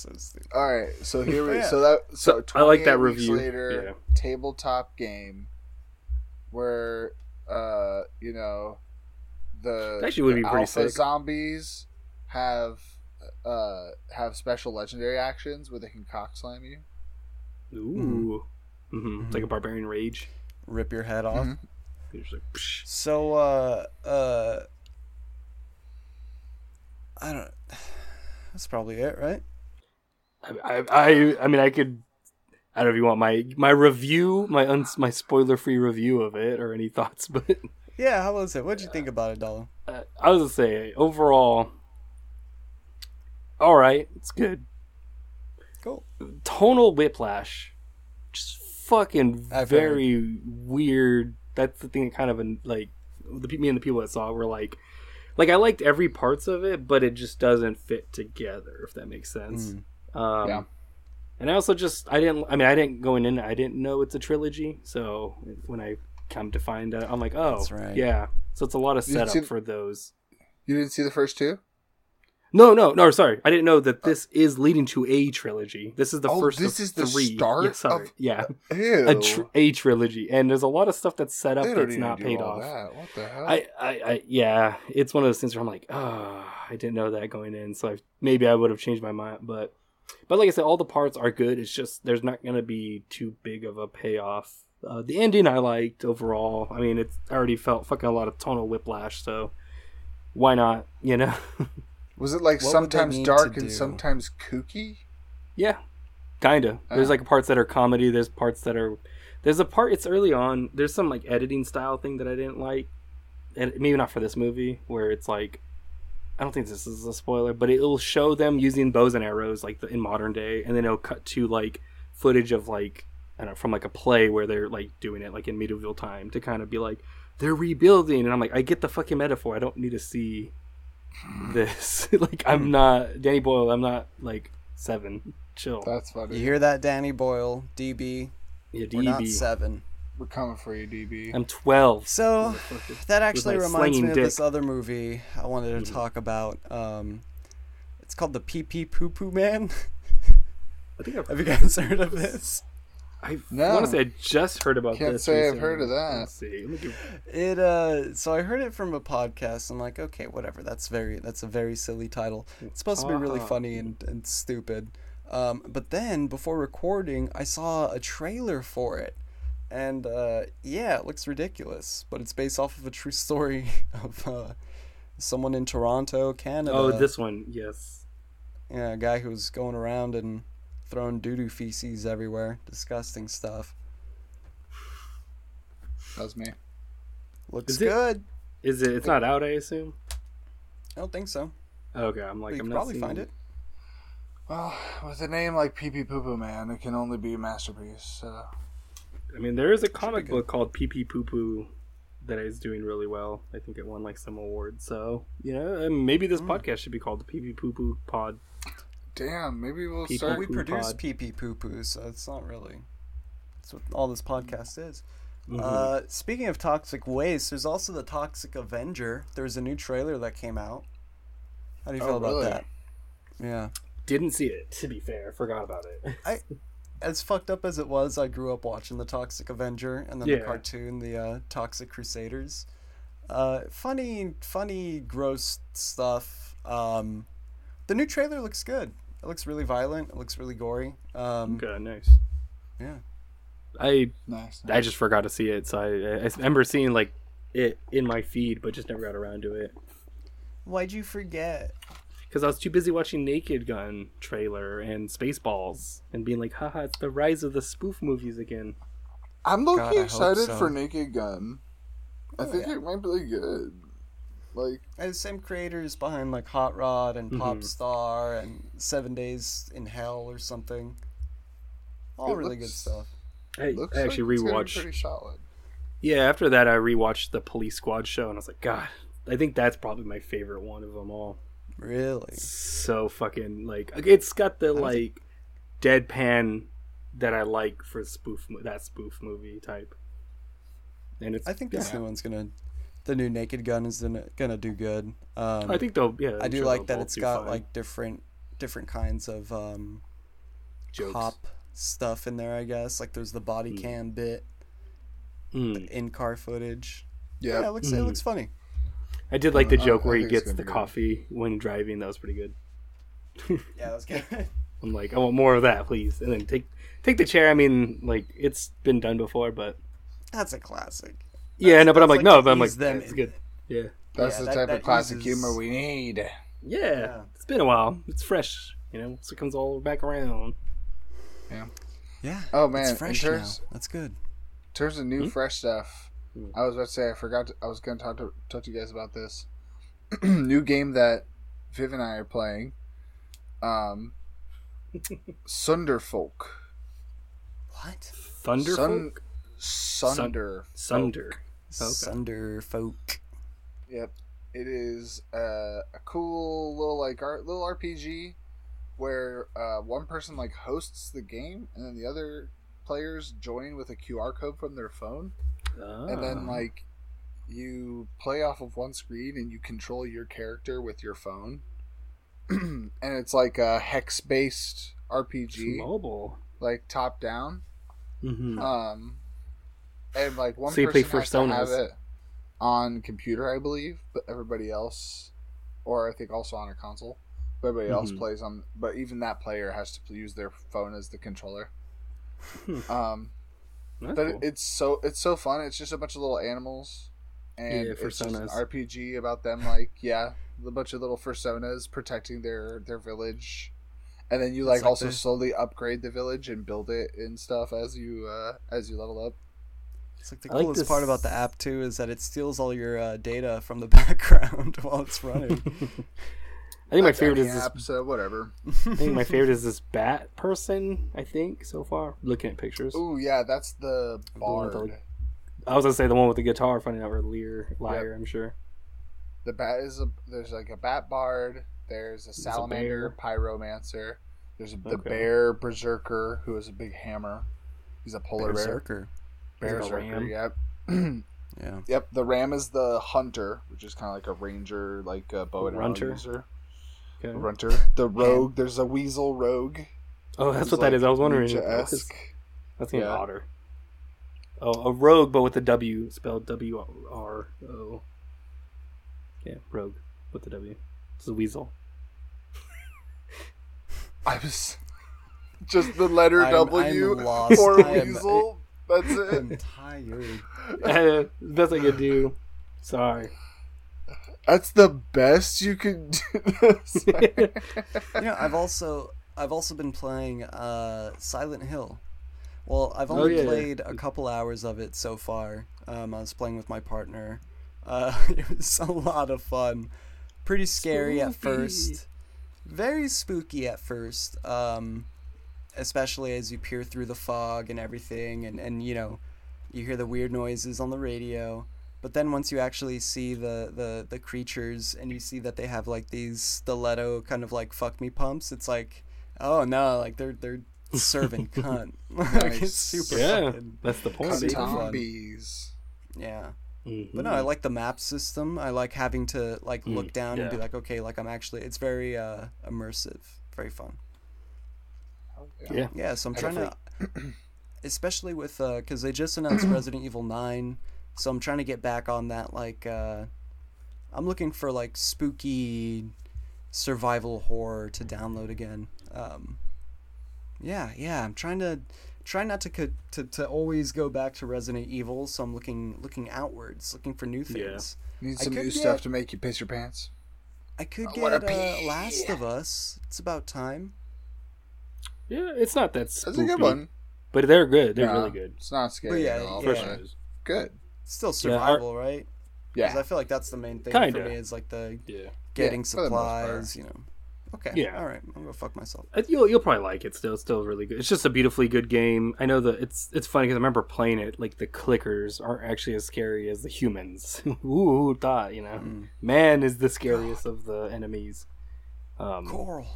so stupid. All right, so here we Yeah. so that so, So, I like that twenty-eight weeks review. later, Yeah. tabletop game where uh you know the That actually would the be pretty alpha sick. zombies have uh have special legendary actions where they can cock slam you. Ooh. Mm-hmm. It's like a barbarian rage. Rip your head off. Mhm. You're just like, psh. So, uh, uh, I don't. That's probably it, right? I, I, I, I mean, I could. I don't know if you want my my review, my uns, my spoiler free review of it, or any thoughts, but Yeah. How was it? What'd you think about it, Dollar? uh, I was gonna say overall, all right, it's good. Cool. Tonal whiplash, just fucking I've very weird. That's the thing that kind of like the pe- me and the people that saw it were like, like I liked every parts of it, but it just doesn't fit together. If that makes sense. Mm. Um, Yeah. And I also just I didn't I mean I didn't going in I didn't know it's a trilogy, so when I come to find out I'm like, oh That's right. yeah, so it's a lot of Did you setup see- for those. You didn't see the first two? No, no, no. Sorry, I didn't know that this is leading to a trilogy. This is the Oh, first. this of is the three. start Yeah, sorry. of- yeah, Ew. a, tr- a trilogy, and there's a lot of stuff that's set up They don't that's even not do paid all off. that. What the hell? I, I, I, yeah, it's one of those things where I'm like, oh, I didn't know that going in, so I, maybe I would have changed my mind, but, but like I said, all the parts are good. It's just there's not gonna be too big of a payoff. Uh, the ending I liked overall. I mean, it's I already felt fucking a lot of tonal whiplash, so why not? You know. Was it like What would they sometimes need dark to and do? sometimes kooky? Yeah, kinda. There's Ah. like parts that are comedy. There's parts that are. There's a part. It's early on. There's some like editing style thing that I didn't like, and maybe not for this movie, where it's like, I don't think this is a spoiler, but it'll show them using bows and arrows like the, in modern day, and then it'll cut to like footage of like I don't know from like a play where they're like doing it like in medieval time to kind of be like they're rebuilding, and I'm like I get the fucking metaphor. I don't need to see this. Like I'm not Danny Boyle. I'm not like seven. Chill. That's funny. You hear that, Danny Boyle, D B? Yeah, We're not D B. seven. We're coming for you, D B. I'm twelve. So that actually my reminds me slinging of dick. this other movie I wanted to Mhm. talk about. Um, it's called the Pee Pee Poo Poo Man. I think I've, Have you guys heard of this? I No. want to say I just heard about Can't this. say I've recently. heard of that. Let's see. Let me give- It uh so I heard it from a podcast. I'm like, okay, whatever. That's very that's a very silly title. It's supposed to be really Ah. funny and, and stupid. Um, but then before recording, I saw a trailer for it. And uh, yeah, it looks ridiculous, but it's based off of a true story of uh, someone in Toronto, Canada. Oh, this one. Yes. Yeah, a guy who was going around and throwing doo-doo feces everywhere. Disgusting stuff. That was me. Looks Is it- good. Is it? It's not out, I assume. I don't think so. Okay, I'm like But you I'm can not probably seeing find it. Well, with a name like Pee Pee Poo Poo Man, it can only be a masterpiece. So. I mean, there is a comic good. book called Pee Pee Poo Poo that is doing really well. I think it won like some awards. So you know, and maybe Hmm. this podcast should be called the Pee Pee Poo Poo Pod. Damn, maybe we'll People start. We Poo produce pod. pee pee poo poo, so it's not really. That's what all this podcast is. Mhm. Uh, speaking of toxic waste, there's also the Toxic Avenger. There's a new trailer that came out. How do you Oh, feel about really? that? Yeah. Didn't see it. To be fair, forgot about it. I, as fucked up as it was, I grew up watching the Toxic Avenger and then Yeah. the cartoon, the uh, Toxic Crusaders. Uh, funny, funny, gross stuff. Um, the new trailer looks good. It looks really violent. It looks really gory. Um, Okay, nice. Yeah. I Nice. I just forgot to see it, so I, I remember seeing like it in my feed, but just never got around to it Why'd you forget? because I was too busy watching Naked Gun trailer and Spaceballs and being like, haha, it's the rise of the spoof movies again. I'm God, low I key hope excited so. for Naked Gun. I Oh, think yeah. it might be good. Like, And the same creators behind like Hot Rod and Pop Mhm. Star and Seven Days in Hell or something. All It really good looks- stuff. I, looks I actually like it's gonna be rewatched. pretty solid. Yeah, after that, I rewatched the Police Squad show, and I was like, God, I think that's probably my favorite one of them all. Really? So fucking like, it's got the don't like deadpan that I like for spoof mo- that spoof movie type. And it's I think this yeah. new one's gonna, the new Naked Gun is gonna gonna do good. Um, I think they'll yeah. I I'm do sure like they'll that both it's do got fine. like different different kinds of um, Jokes. cop stuff in there. I guess like there's the body cam bit, Mm. in car footage. Yeah. Yeah, it looks it Mm. looks funny. I did like the Uh, joke I where he think it's gets gonna the be good. coffee when driving. That was pretty good. Yeah, that was good. I'm like, I want more of that, please. And then take take the chair. I mean, like it's been done before, but That's a classic. yeah, no. But I'm that's like, like no, to but I'm like, ease them it's in. good. Yeah. That's Yeah, the that- type that of classic uses- humor we need. yeah, Yeah. It's been a while. It's fresh, you know. So it comes all back around. Yeah. Oh, man, it's in fresh terms- now. That's good. In terms of new Hmm? fresh stuff, Hmm. I was about to say I forgot. To, I was going to talk to talk to you guys about this new game that Viv and I are playing. Um, Sunderfolk. What? Thunderfolk. Sun, Sunder. Sunder. Okay. Sunder folk. Yep. It is uh, a cool little like art, little R P G where uh, one person like hosts the game and then the other players join with a Q R code from their phone, and then Ah. like you play off of one screen and you control your character with your phone. And it's like a hex based R P It's G, mobile. like top down. Mm-hmm. Um, and like one So you play person has to Personas. have it on computer, I believe, but everybody else, or I think also on a console. But everybody else Mhm. plays on. But even that player has to use their phone as the controller. Hmm. Um, That's but cool. it's so it's so fun. It's just a bunch of little animals, and Yeah, it's just an personas. R P G about them. Like yeah, a bunch of little personas protecting their their village. And then you That's like, like also the- slowly upgrade the village and build it and stuff as you uh, as you level up. It's like the I like coolest this- part about the app too is that it steals all your uh, data from the background while it's running. I think my That's favorite any is this. app, so whatever. I think my favorite is this bat person. I think so far, looking at pictures. Ooh, yeah, that's the one with bard. the- I was gonna say the one with the guitar, funny out or Lear, liar. I'm sure. The bat is a there's like a bat bard. There's a a salamander bear. pyromancer. There's a, the Okay. bear berserker who is a big hammer. He's a polar Berserker. bear. Is it a Berserker, ram? yep. Yeah. Yep. The ram is the hunter, which is kind of like a ranger, like a bow and arrow Runter? user. Okay. Runter. The rogue. There's a weasel rogue. Oh, that's who's what that like is. I was wondering. That's, ninja-esque. that's an Yeah. otter. Oh, a rogue, but with a W, spelled W R O. Yeah, rogue with the W. It's a weasel. I was just the letter I'm- W I'm lost. for I am- weasel. That's I'm it. tired. Uh, Best I could do. Sorry. That's the best you can do. You know, I've also I've also been playing uh, Silent Hill. Well, I've Oh, only yeah. played a couple hours of it so far. Um, I was playing with my partner. Uh, it was a lot of fun. Pretty scary at Spooky. first. Very spooky at first. Um, especially as you peer through the fog and everything, and, and you know, you hear the weird noises on the radio. But then once you actually see the, the, the creatures and you see that they have like these stiletto kind of like fuck me pumps, it's like, oh no, like they're they're serving cunt. Like, it's Nice. super Yeah, fucking, that's the point. Super fun. Zombies. yeah. Mhm. But no, I like the map system. I like having to like look Mm, down and be yeah. like, okay, like I'm actually, it's very uh, immersive, very fun. Yeah. Yeah, so I'm I trying to, especially with uh, because they just announced Resident Evil nine, so I'm trying to get back on that. Like, uh, I'm looking for like spooky survival horror to download again. Um, yeah, yeah, I'm trying to try not to, co- to to always go back to Resident Evil, so I'm looking looking outwards, looking for new Yeah. things. Need I some could new get- stuff to make you piss your pants. I could I wanna get uh, pee. Last of Us. It's about time. Yeah, it's not that spooky. That's a good one. But they're good. They're Nah, really good. It's not scary yeah, at all. yeah. but Good. It's still Yeah, our- survival, right? Because Yeah. I feel like that's the main thing Kinda. for me is like the Yeah. getting Yeah, for the most part. supplies, you know. Okay. Yeah. All right. I'm gonna fuck myself. Uh, You'll you'll probably like it. Still, it's still really good. It's just a beautifully good game. I know that it's it's funny because I remember playing it. Like the clickers aren't actually as scary as the humans. Ooh, who thought? You know, Mm. man is the scariest of the enemies. Um, Coral.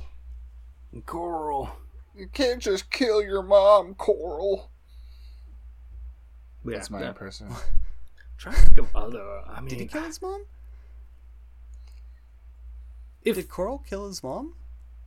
Coral. You can't just kill your mom, Coral. Yeah, That's my yeah. impression. Try to think of other. I Did he mean, kill his mom? if Did Coral kill his mom?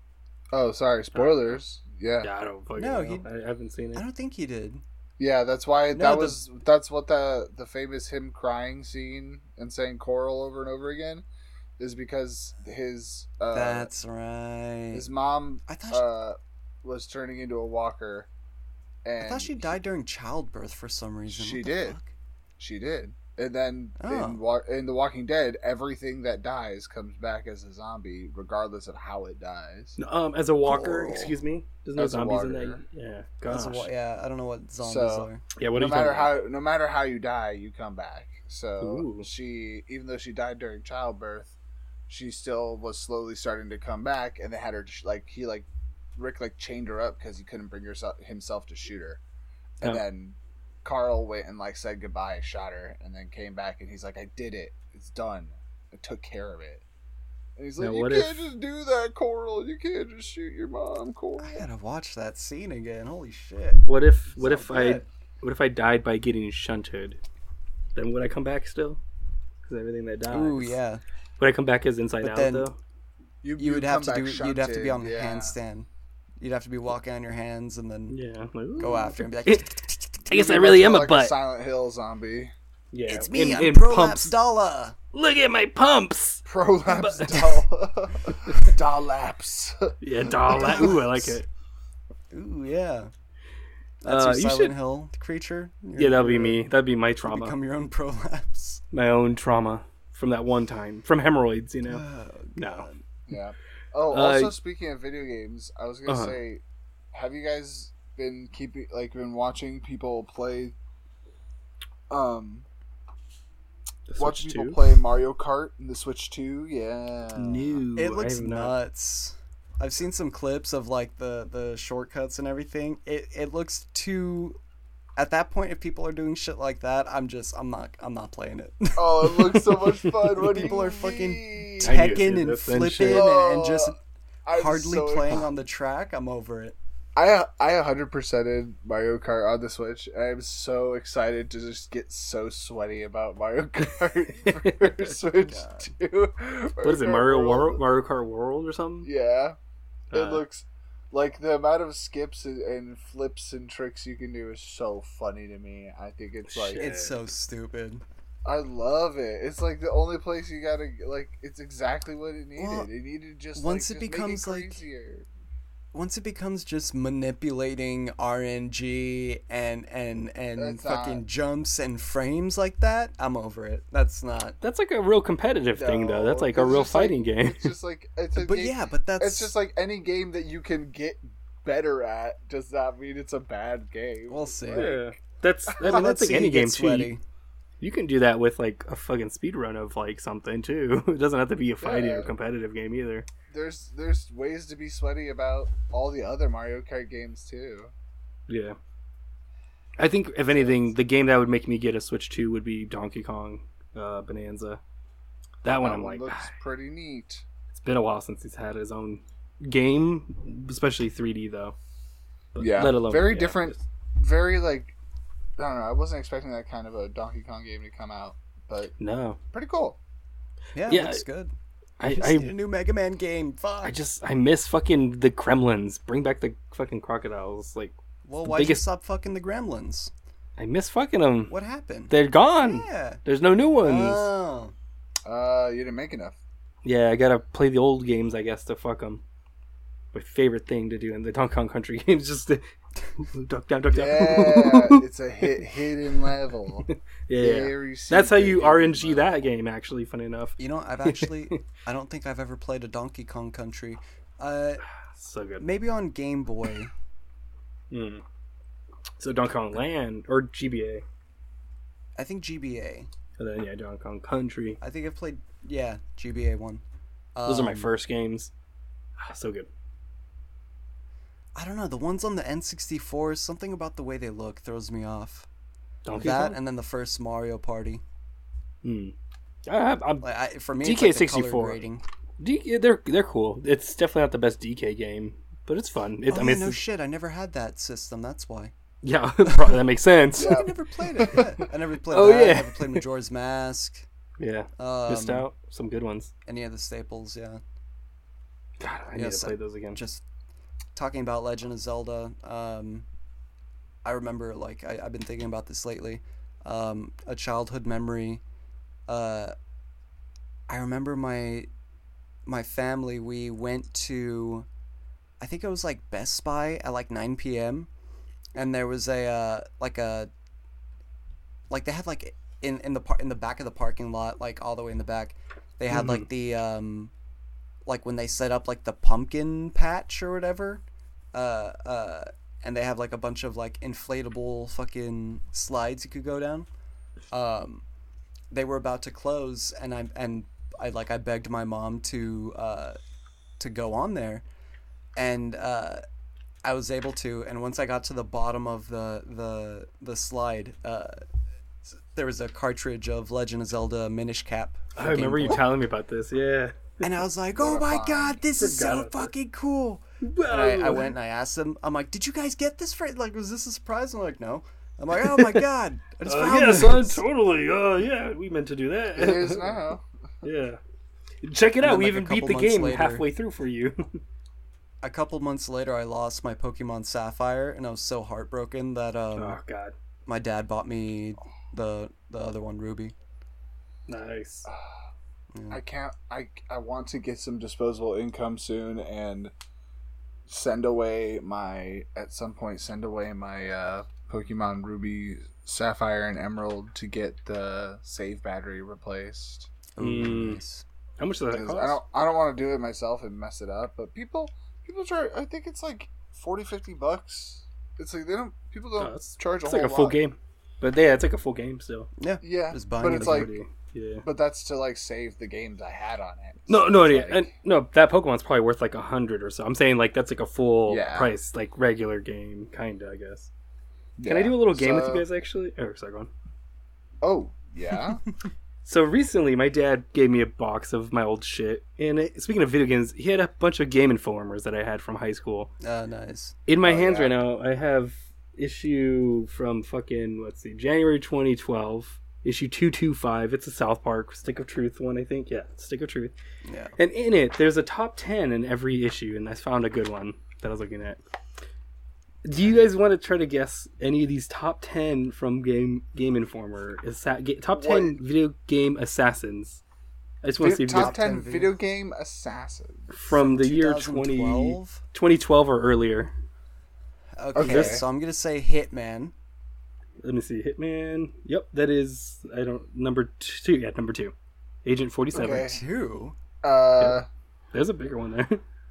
Oh, sorry, spoilers. Yeah, Yeah, I don't fucking No, know. he- I haven't seen it. I don't think he did. yeah. That's why No, that the- was. That's what the the famous him crying scene and saying Coral over and over again is because his uh, That's right. his mom I thought she, uh, was turning into a walker, and I thought she died during childbirth for some reason. She What the did. fuck? She did. And then Oh. in, Wa- in The Walking Dead, everything that dies comes back as a zombie, regardless of how it dies. Um, as a walker, Cool. excuse me. There's no As a zombies in walker. that. Yeah, That's gosh. a wa- yeah, I don't know what zombies So- are. Yeah, what no are you matter talking how, no matter how you die, you come back. So Ooh. she, even though she died during childbirth, she still was slowly starting to come back, and they had her like he like Rick like chained her up because he couldn't bring herself himself to shoot her, and Oh. then Carl went and like said goodbye, shot her, and then came back and he's like, "I did it. It's done. I took care of it." And he's like, Now, "You what can't if- just do that, Coral. You can't just shoot your mom, Coral." I gotta watch that scene again. Holy shit. What if what So if I good. what if I died by getting shunted? Then would I come back still? Because everything that dies. Ooh, yeah. Would I come back as inside But out then- though? You, You would have come to back do. You'd have to be shunted, on the yeah. handstand. You'd have to be walking on your hands and then Yeah. Like, ooh. go after and be like, I guess You'd I be really much am more a like butt. Silent Hill zombie. Yeah. "It's me, in, I'm in Prolapse pumps. Dollar." Look at my pumps. Prolapse doll. Dollapse. Yeah, doll. la- Ooh, I like it. Ooh, yeah. That's Uh, your you Silent should- Hill creature. Yeah, that'd be You're- me. That'd be my you trauma. Become your own prolapse. My own trauma from that one time from hemorrhoids. You know. Oh, No. Yeah. Oh, Uh, also speaking of video games, I was gonna Uh-huh. say, have you guys been keeping like been watching people play? Um, The watching Switch people two? play Mario Kart in the Switch two. Yeah. No, It I looks have not. nuts. I've seen some clips of like the the shortcuts and everything. It it looks too. At that point, if people are doing shit like that, I'm just I'm not I'm not playing it. Oh, it looks so much fun. What do People you are fucking mean? I knew Hecking and this and flipping shit. and, and just Oh, I'm hardly so- playing on the track. I'm over it. I I one hundred percented Mario Kart on the Switch. I'm so excited to just get so sweaty about Mario Kart for Switch two. What is it, Mario World, Mario Kart World or something? Yeah, it Uh. looks like the amount of skips and, and flips and tricks you can do is so funny to me. I think it's like Shit. It's so stupid. I love it. It's like the only place you gotta like. It's exactly what it needed. Well, it needed just once like, it just becomes, make like- it crazier. Once it becomes just manipulating R N G and and and That's fucking not- jumps and frames like that, I'm over it. That's not. That's like a real competitive thing, though. That's No, like a 'cause it's real just like- fighting game. It's just like it's a But game- yeah, but that's It's just like any game that you can get better at does not mean it's a bad game. we'll see. Yeah, that's I mean, Let's that's like see any you get game too. sweaty. You, you can do that with like a fucking speed run of like something too. It doesn't have to be a fighting or Yeah. competitive game either. There's there's ways to be sweaty about all the other Mario Kart games too. Yeah. I think if anything, the game that would make me get a Switch two would be Donkey Kong uh, Bonanza. That one, That I'm one like, looks ah, pretty neat. it's been a while since he's had his own game, especially three D though. But Yeah, let alone very yeah, different. just- Very like I don't know. I wasn't expecting that kind of a Donkey Kong game to come out, but No, pretty cool. Yeah, Yeah, it looks good. I, Just need a I, new Mega Man game. Fuck. I just, I miss fucking the Kremlins. Bring back the fucking crocodiles. Like, well, the why'd biggest- you stop fucking the Gremlins? I miss fucking them. What happened? They're gone. Yeah. There's no new ones. Oh. Uh, you didn't make enough. Yeah, I gotta play the old games, I guess, to fuck them. My favorite thing to do in the Donkey Kong Country games is just to duck down, duck down. Yeah, it's a hit hidden level. yeah. Very That's how secret you hidden R N G level. that game, actually, funny enough. You know, I've actually, I don't think I've ever played a Donkey Kong Country. Uh, So good. maybe on Game Boy. Mm. So Donkey Kong Land, or G B A. I think G B A. And then, yeah, Donkey Kong Country. I think I've played, yeah, G B A one. Those are my Um, first games. Ah, so good. I don't know, the ones on the N sixty-four, something about the way they look throws me off. Donkey that Kong? and then the first Mario Party. Mm. I have, I'm, Like I, for me, D it's K like the color sixty-four. grading. D- yeah, they're they're cool. It's definitely not the best D K game, but it's fun. It, Oh, I mean, yeah, it's, no shit, I never had that system. That's why. yeah, probably that makes sense. Yeah. I never played it. Yeah. I never played Oh, that. yeah. I never played Majora's Mask. Yeah, Um, missed out some good ones. Any of the staples, yeah. God, I Yeah, need to so- play those again. Just talking about Legend of Zelda, um, I remember like I, I've been thinking about this lately. Um, a childhood memory. Uh, I remember my my family. We went to, I think it was like Best Buy at like nine p.m. and there was a uh, like a like they had like in in the par- in the back of the parking lot, like all the way in the back, they had Mhm. like the um like when they set up like the pumpkin patch or whatever, uh uh and they have like a bunch of like inflatable fucking slides you could go down. Um, they were about to close, and I and I like I begged my mom to uh to go on there, and uh. I was able to, and once I got to the bottom of the the the slide, uh, there was a cartridge of Legend of Zelda Minish Cap. for I remember Game you Boy. telling me about this. Yeah. And I was like, What "Oh a my find. god, this is Forgot so about that. fucking cool!" And I, I went and I asked them. I'm like, "Did you guys get this for like? Was this a surprise?" And they're like, "No." I'm like, "Oh my god, I just Uh, found yeah, this." son, totally. Oh, yeah, we meant to do that. It is now. Yeah. Check it And out. then, We like, a even beat couple the months game later- halfway through for you. A couple months later, I lost my Pokemon Sapphire, and I was so heartbroken that um, Oh, God. my dad bought me the the other one, Ruby. Nice. I can't. I I want to get some disposable income soon and send away my at some point send away my uh, Pokemon Ruby, Sapphire, and Emerald to get the save battery replaced. Ooh, Mm. nice. How much does that 'Cause cost? I don't I don't want to do it myself and mess it up. But people people charge. I think it's like forty, fifty bucks. It's like they don't people don't Oh, it's- charge a It's whole like a full lot. game. But yeah, it's like a full game still. Yeah, Yeah, Just buying but it it's again. like Pretty- yeah. but that's to like save the games I had on it. No, So no, it's yeah, like- and no. That Pokemon's probably worth like a hundred or so. I'm saying like that's like a full Yeah. price, like regular game, kinda. I guess. Can I yeah. do a little game with So- you guys actually? Oh, sorry, go on. Oh yeah. So recently, my dad gave me a box of my old shit. And it, speaking of video games, he had a bunch of Game Informers that I had from high school. uh, nice. In my Oh, hands yeah. right now, I have issue from fucking let's see, January twenty twelve, issue two twenty-five. It's a South Park Stick of Truth one, I think. Yeah, Stick of Truth. Yeah. And in it, there's a top ten in every issue, and I found a good one that I was looking at. Do you guys want to try to guess any of these top ten from Game Game Informer? Assa- ga- top ten video game assassins. I just want to see if you Top guys, ten ten video- video game assassins. from the year twenty, twenty twelve. twenty twelve or earlier. Okay, Okay. so I'm gonna say Hitman. Let me see. Hitman. Yep, that is. I don't. Number two. Yeah, number two. Agent forty-seven. Okay. Two. Uh, There's a bigger one there.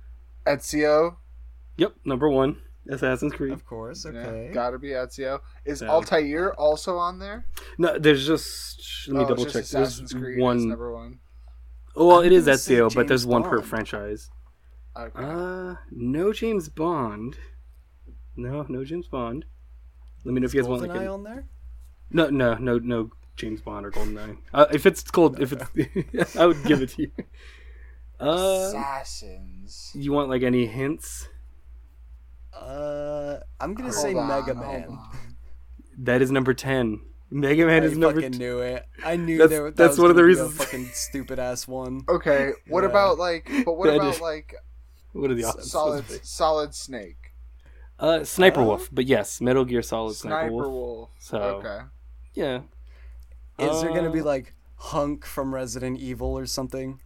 Ezio. Yep, number one. Assassin's Creed. Of course. Yeah, Okay. gotta be Ezio. Is Yeah. Altair also on there? No, there's just. Let me Oh, double it's check. just There's Assassin's Creed is one. number one. Well, it is gonna say Ezio, but there's James one per Bond. franchise. Okay. Uh, no James Bond. No, no James Bond. Let me know if you guys want like GoldenEye a, on there? no, no, no, no James Bond or GoldenEye. Uh, if it's cold, if it's, I would give it to you. Uh, Assassins. you want like any hints? Uh, I'm gonna Hold say on, Mega hold Man. on. That is number ten. Mega Man I is number. fucking T- knew it. I knew That's- there, that that's was one of the gonna be a reasons- fucking stupid ass one. Okay, what Yeah. about like? But what That about is- like what are the S- odds? solid Solid Snake? Uh, Sniper Uh, Wolf, but yes, Metal Gear Solid Sniper, Sniper Wolf. Wolf. So- Okay. Yeah. Is there gonna be Uh, like Hunk from Resident Evil or something?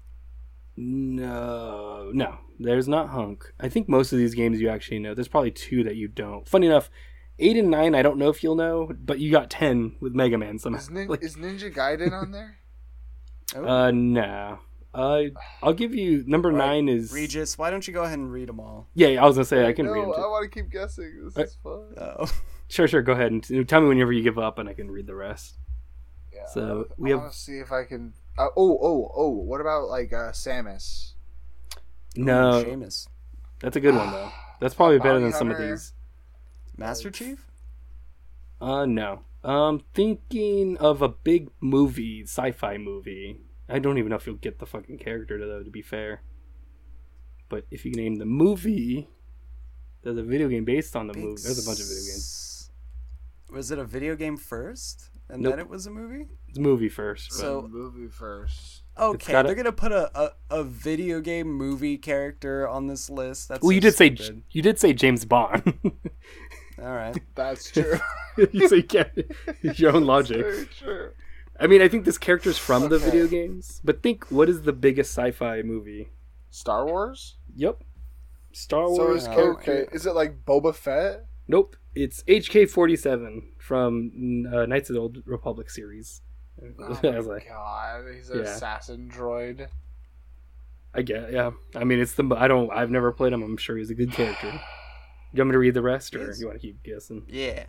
No, no, there's not Hunk. I think most of these games you actually know. There's probably two that you don't. Funny enough, eight and nine I don't know if you'll know, but you got ten with Mega Man somehow. Is, nin- Like, is Ninja Gaiden on there? Oh, uh, no. Uh, I'll give you number Right. nine is Regis, why don't you go ahead and read them all? Yeah, yeah, I was gonna say I can no, read them. I Too. want to keep guessing. This Right. is fun. Oh, Sure, sure. Go ahead and t- tell me whenever you give up, and I can read the rest. Yeah. So, I we have- want to see if I can. Uh, oh, oh, oh! What about like uh, Samus? No, Ooh, Seamus. that's a good one though. That's probably better than Bounty some of Hunter. these. Master Chief? Uh, no. Um, thinking of a big movie, sci-fi movie. I don't even know if you'll get the fucking character though. To be fair, but if you can name the movie, there's a video game based on the Big movie. There's a bunch of video games. s- Was it a video game first, and Nope. then it was a movie? It's a movie first. But So- The movie first. Okay, got a- they're gonna put a, a, a video game movie character on this list. That's Well, so you did say stupid. you did say James Bond. All right. That's true. You say yeah, your own logic. Very true. I mean, I think this character's from the Okay. video games, but think what is the biggest sci-fi movie? Star Wars. Yep, Star So Wars. is Oh, okay. Is it like Boba Fett? Nope, it's H K forty-seven from uh, Knights of the Old Republic series. Oh I my was like, god, he's an Yeah. assassin droid. I get, yeah. I mean, it's the I don't. I've never played him. I'm sure he's a good character. You want me to read the rest, or Yes. you want to keep guessing? Yeah.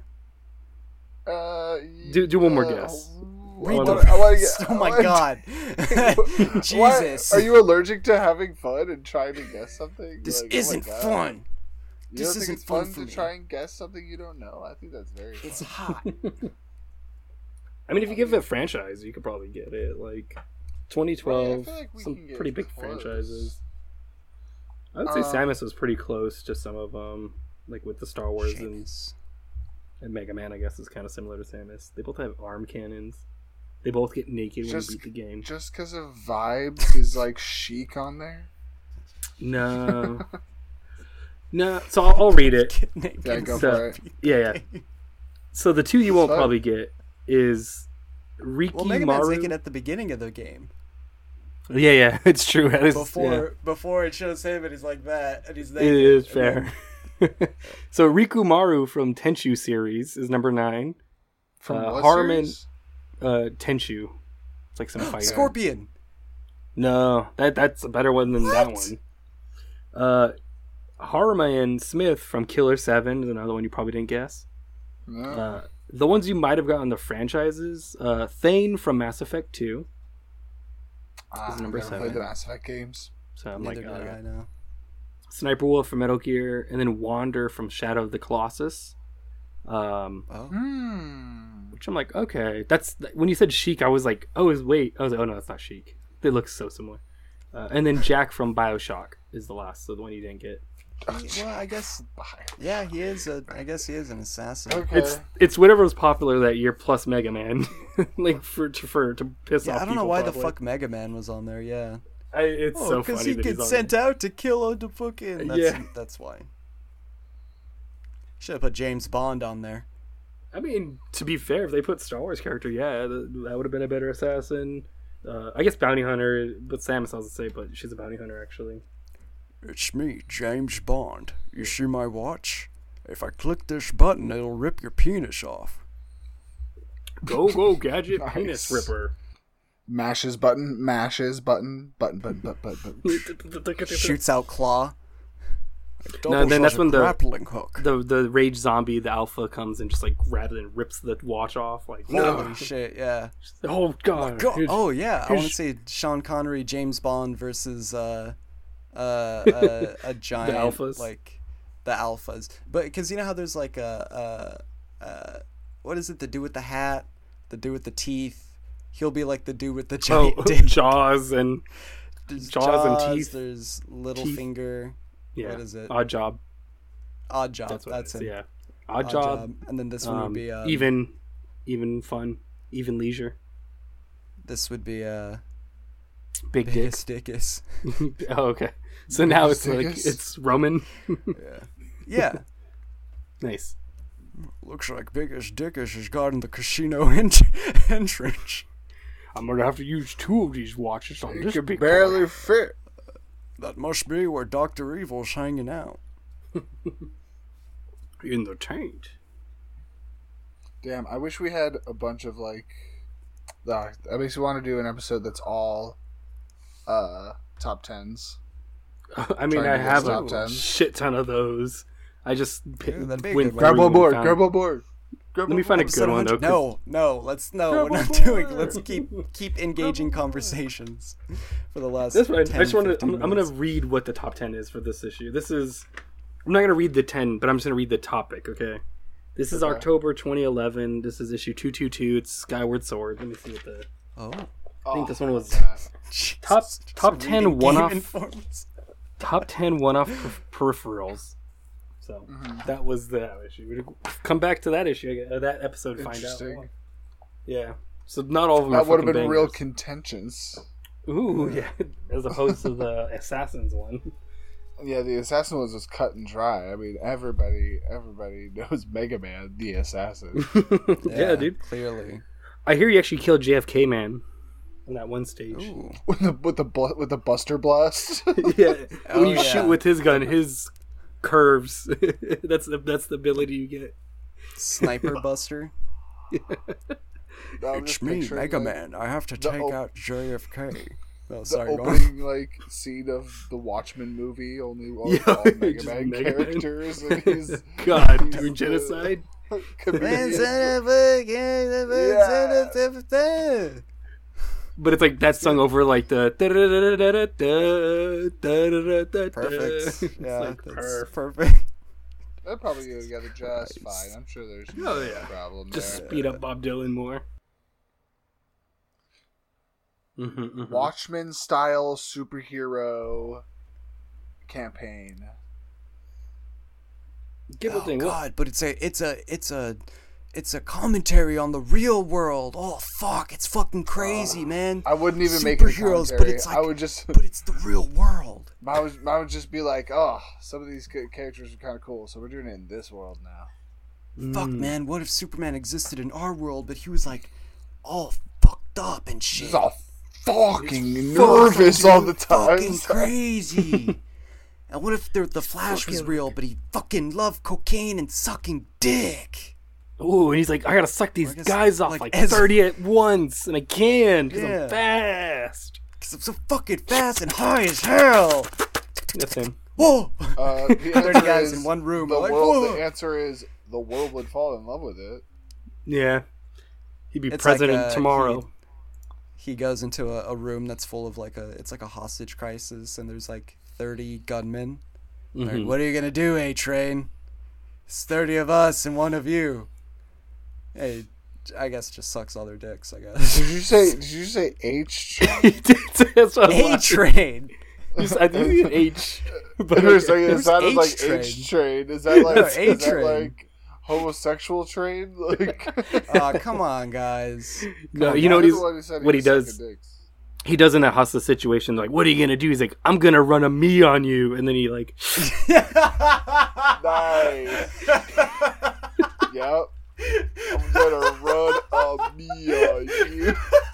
Uh, Do- do one more uh, guess. I One wanna- more. I wanna get- Oh I my wanna- god. Why- Jesus. Are you allergic to having fun and trying to guess something? This Like, oh my isn't God. fun. You This don't think isn't it's fun fun for to me. try and guess something you don't know? I think that's very fun. It's hot. I mean, if you give it a franchise, you could probably get it. Like twenty twelve, Right, I feel like we some can get pretty big close. franchises. I would say Um, Samus was pretty close to some of them, like with the Star Wars and, Seamus. and Mega Man. I guess is kind of similar to Samus. They both have arm cannons. They both get naked when Just- you beat the game. Just because of vibes is like chic on there. No, no. So I'll, I'll read it. Yeah, go So- for it. Yeah, yeah. So the two you won't So- probably get is Riki Well, Mega Man's Maru. naked at the beginning of the game. Yeah, yeah, it's true. That is, Before yeah. before it shows him and he's like that and he's It naked. is and fair. then- So Riku Maru from Tenchu series is number nine. From Uh, what Harmon- series? Uh, Tenchu. It's like some fight. Scorpion. No, that that's a better one than that What? one. Uh, Harman Smith from Killer Seven is another one you probably didn't guess. No. Uh, the ones you might have gotten the franchises. Uh, Thane from Mass Effect Two. Ah, is number I've never seven. played the Mass Effect games. So I'm Neither like, do uh, I know. Sniper Wolf from Metal Gear, and then Wander from Shadow of the Colossus. Um, Oh. Hmm. which I'm like, okay, that's when you said Sheik, I was like, oh, is wait, I was like, oh no, that's not Sheik. They look so similar. Uh, and then Jack from Bioshock is the last, so the one you didn't get. Well, I guess. Yeah, he is. A, I guess he is an assassin. Okay. It's it's whatever was popular that year plus Mega Man, like for to for to piss Yeah, off. I don't know people, why probably. the fuck Mega Man was on there. Yeah. I, it's Oh, so because funny he that gets he's on sent there. out to kill a fucking. That's, Yeah. That's why. Should have put James Bond on there. I mean, to be fair, if they put Star Wars character, yeah, th- that would have been a better assassin. Uh, I guess bounty hunter, but Samus I was to say, but she's a bounty hunter actually. It's me, James Bond. You see my watch? If I click this button, it'll rip your penis off. Go go gadget Nice. penis ripper. Mashes button, mashes button, button, button, button, button. Shoots out claw. No, then that's when the- grappling hook. the the rage zombie, the alpha, comes and just like grabs it and rips the watch off. Like no, Holy shit! Yeah. oh god, God, Here's- oh yeah, I want to here's- say Sean Connery, James Bond versus uh, uh, uh a giant alphas? like the alphas. But because you know how there's like a uh, uh, what is it? The dude with the hat, the dude with the teeth. He'll be like the dude with the oh, giant dick. Jaws and There's Jaws and teeth. There's Teeth. Littlefinger. yeah, What is it? Odd Job. Odd Job. That's That's, what it is, it. yeah. Odd, Job. And then this one Um, would be um, even, even fun, even leisure. This would be uh, Big dick. Biggest Dickus. Oh, okay. So now it's like Dickus? it's Roman. Yeah. Yeah. Nice. Looks like Biggest Dickus is guarding the casino ent- entrance. I'm gonna have to use two of these watches on You this can big barely boy. fit. That must be where Doctor Evil's hanging out. in the taint. Damn, I wish we had a bunch of like. Uh, I makes me want to do an episode that's all uh, top tens. I mean, Trying I to have get a top ten. shit ton of those. I just p- Yeah, that'd be a went good one. Grab through on and board, found- grab on board. Grab Let on me find a board. good one though. 'cause- No, no, let's no, Grab we're a not board. doing. Let's keep keep engaging conversations for the last. That's right. ten, I just want to. fifteen I'm, I'm going to minutes. read what the top ten is for this issue. This is. I'm not going to read the ten, but I'm just going to read the topic. Okay. This is Okay. October twenty eleven. This is issue two twenty-two. It's Skyward Sword. Let me see what the Oh, I think this one was Jesus. Top- Just top reading ten Game one-off- Informs. top ten one-off per- peripherals. So that was that issue. We'd come back to that issue, uh, that episode. Find out. Interesting. Yeah. So not all of them. That are would have fucking been real bangers. contentions. Ooh, yeah. As opposed to the Assassins one. Yeah, the assassin was just cut and dry. I mean, everybody, everybody knows Mega Man, the assassin. Yeah, dude. Clearly. I hear you actually killed J F K Man on that one stage. Ooh. with the with the bl- with the Buster Blast. Yeah, Oh, when you yeah. shoot with his gun, his curves. that's the that's the ability you get. Sniper Buster. I'm It's just me, picturing, Mega like, Man. I have to the take op- out J F K. Oh, the sorry, go on. opening like scene of the Watchmen movie, only all, Yeah, all Mega just Man Mega Man. characters, and he's God, he's doing the genocide. comedian. But it's like that sung over like the Perfect. It's Yeah, like that's perfect. perfect. That probably go together just Nice. fine. I'm sure there's Oh, no yeah. problem Just there. speed up Bob Dylan more. Mm-hmm, mm-hmm. Watchmen style superhero campaign. Give a Oh thing. What- God, but it's a it's a it's a it's a commentary on the real world. Oh fuck, it's fucking crazy, man. I wouldn't even make it a Superheroes, commentary. but it's like I would just but it's the real world. I would, I would just be like, oh, some of these ca- characters are kind of cool, so we're doing it in this world now. Fuck, Mm. man, what if Superman existed in our world, but he was like all fucked up and shit? He's all fucking Fuck, nervous dude, all the time. Fucking crazy. And what if the, the Flash was Fucking- real, but he fucking loved cocaine and sucking dick? Ooh, and he's like, I gotta suck these I guess, guys off like, like, as- thirty at once, and I can because Yeah. I'm fast. Because I'm so fucking fast and high as hell. That's him. Whoa! Uh, the thirty answer guys is in one room. The, I'm like, world, whoa! the answer is the world would fall in love with it. Yeah. He'd be It's president like, uh, tomorrow. He goes into a, a room that's full of like a, it's like a hostage crisis, and there's like thirty gunmen. Like, Mhm. what are you gonna do, A-Train? It's thirty of us and one of you. Hey, I guess just sucks all their dicks, I guess. Did you say? Did you say H? That's what I was laughing. A-Train! Just- I think it's an H. But For a second, it Who's sounded like H-Train? H train. Is that like No, is that A-Train. like homosexual train? Like, Aw, come on, guys. no, on, you know what You're he's the one who said what he was does. sucking dicks. He does in that hostage situation. Like, what are you gonna do? He's like, I'm gonna run a me on you, and then he like, Nice. Yep. I'm gonna run a me on you.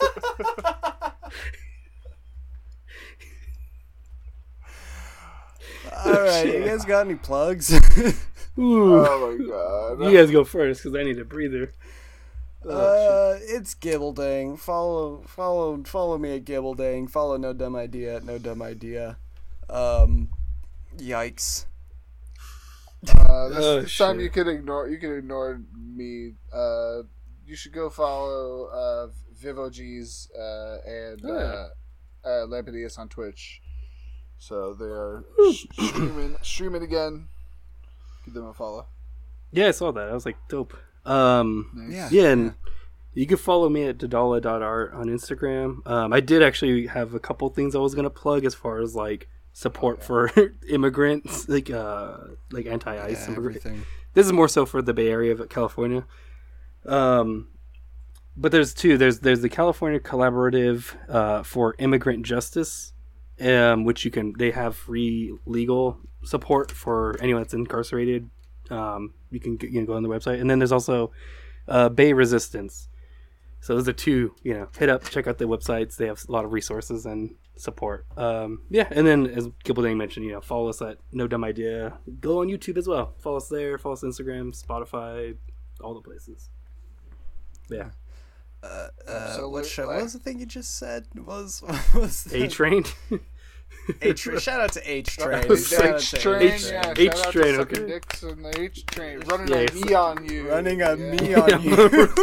Alright, you guys got any plugs? ooh. Oh my god. You guys go first because I need a breather. Uh, it's Gibbleding. Follow, follow, follow me at Gibbleding. Follow No Dumb Idea at No Dumb Idea. Um, yikes. Uh, this, Oh, this time shit. you can ignore you can ignore me. Uh, you should go follow uh, VivoG's uh, and Oh, uh, uh, Lampadius on Twitch. So they are sh- streaming streaming again. Give them a follow. Yeah, I saw that. I was like, dope. Um, Nice. Yeah. yeah, and you can follow me at dadala dot art on Instagram. Um, I did actually have a couple things I was gonna plug as far as like support for immigrants, like uh, like anti-ICE Yeah, immigrant. everything. This is more so for the Bay Area of California. Um, but there's two. There's there's the California Collaborative uh, for Immigrant Justice, um, which you can they have free legal support for anyone that's incarcerated. Um, you can you can go on the website, and then there's also uh, Bay Resistance. So those are two. You know, hit up, check out the websites. They have a lot of resources and support. Um, yeah, and then as Gibbleding mentioned, you know, follow us at No Dumb Idea. Go on YouTube as well. Follow us there. Follow us on Instagram, Spotify, all the places. Yeah, Uh, uh, what, sh- Absolutely. what was the thing you just said? Was what was A Train. H Shout out to H Train. was Shout out H to train, H- yeah. H shout out train, to sucking okay. dicks and the H train running Yeah, a it's- me on you, Running a yeah. me on you.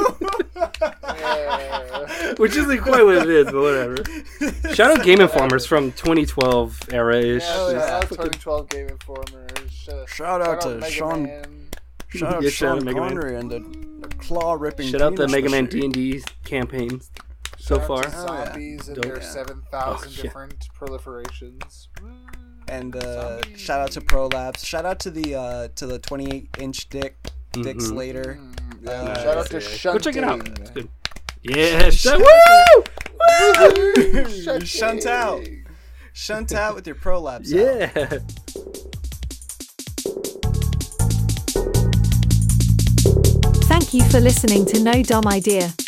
Yeah. Which isn't quite what it is, but whatever. Shout out Game Informers from twenty twelve era-ish. Yeah, Oh, shout yeah. out twenty twelve Game Informers. Shout, Shout out to Mega Sean- Man. Shout out Yeah, to shout out Sean Mega Man. Connery and the, the claw ripping. Shout out the penis Mega Man machine. D and D campaign so Shout out far. to Oh, yeah. zombies and Dope. their Yeah. seven thousand Oh, yeah. different proliferations. Woo. And uh, Zombies. shout out to Prolapse. Shout out to the uh, to the twenty-eight inch dick, Dick Mhm. Slater. Mm, yeah, Uh, shout out to Yeah. Shunting. Go check it out. It's good. Yeah, shut, woo! Shunt out. Shunt out with your prolapse. out. Yeah. Thank you for listening to No Dumb Idea.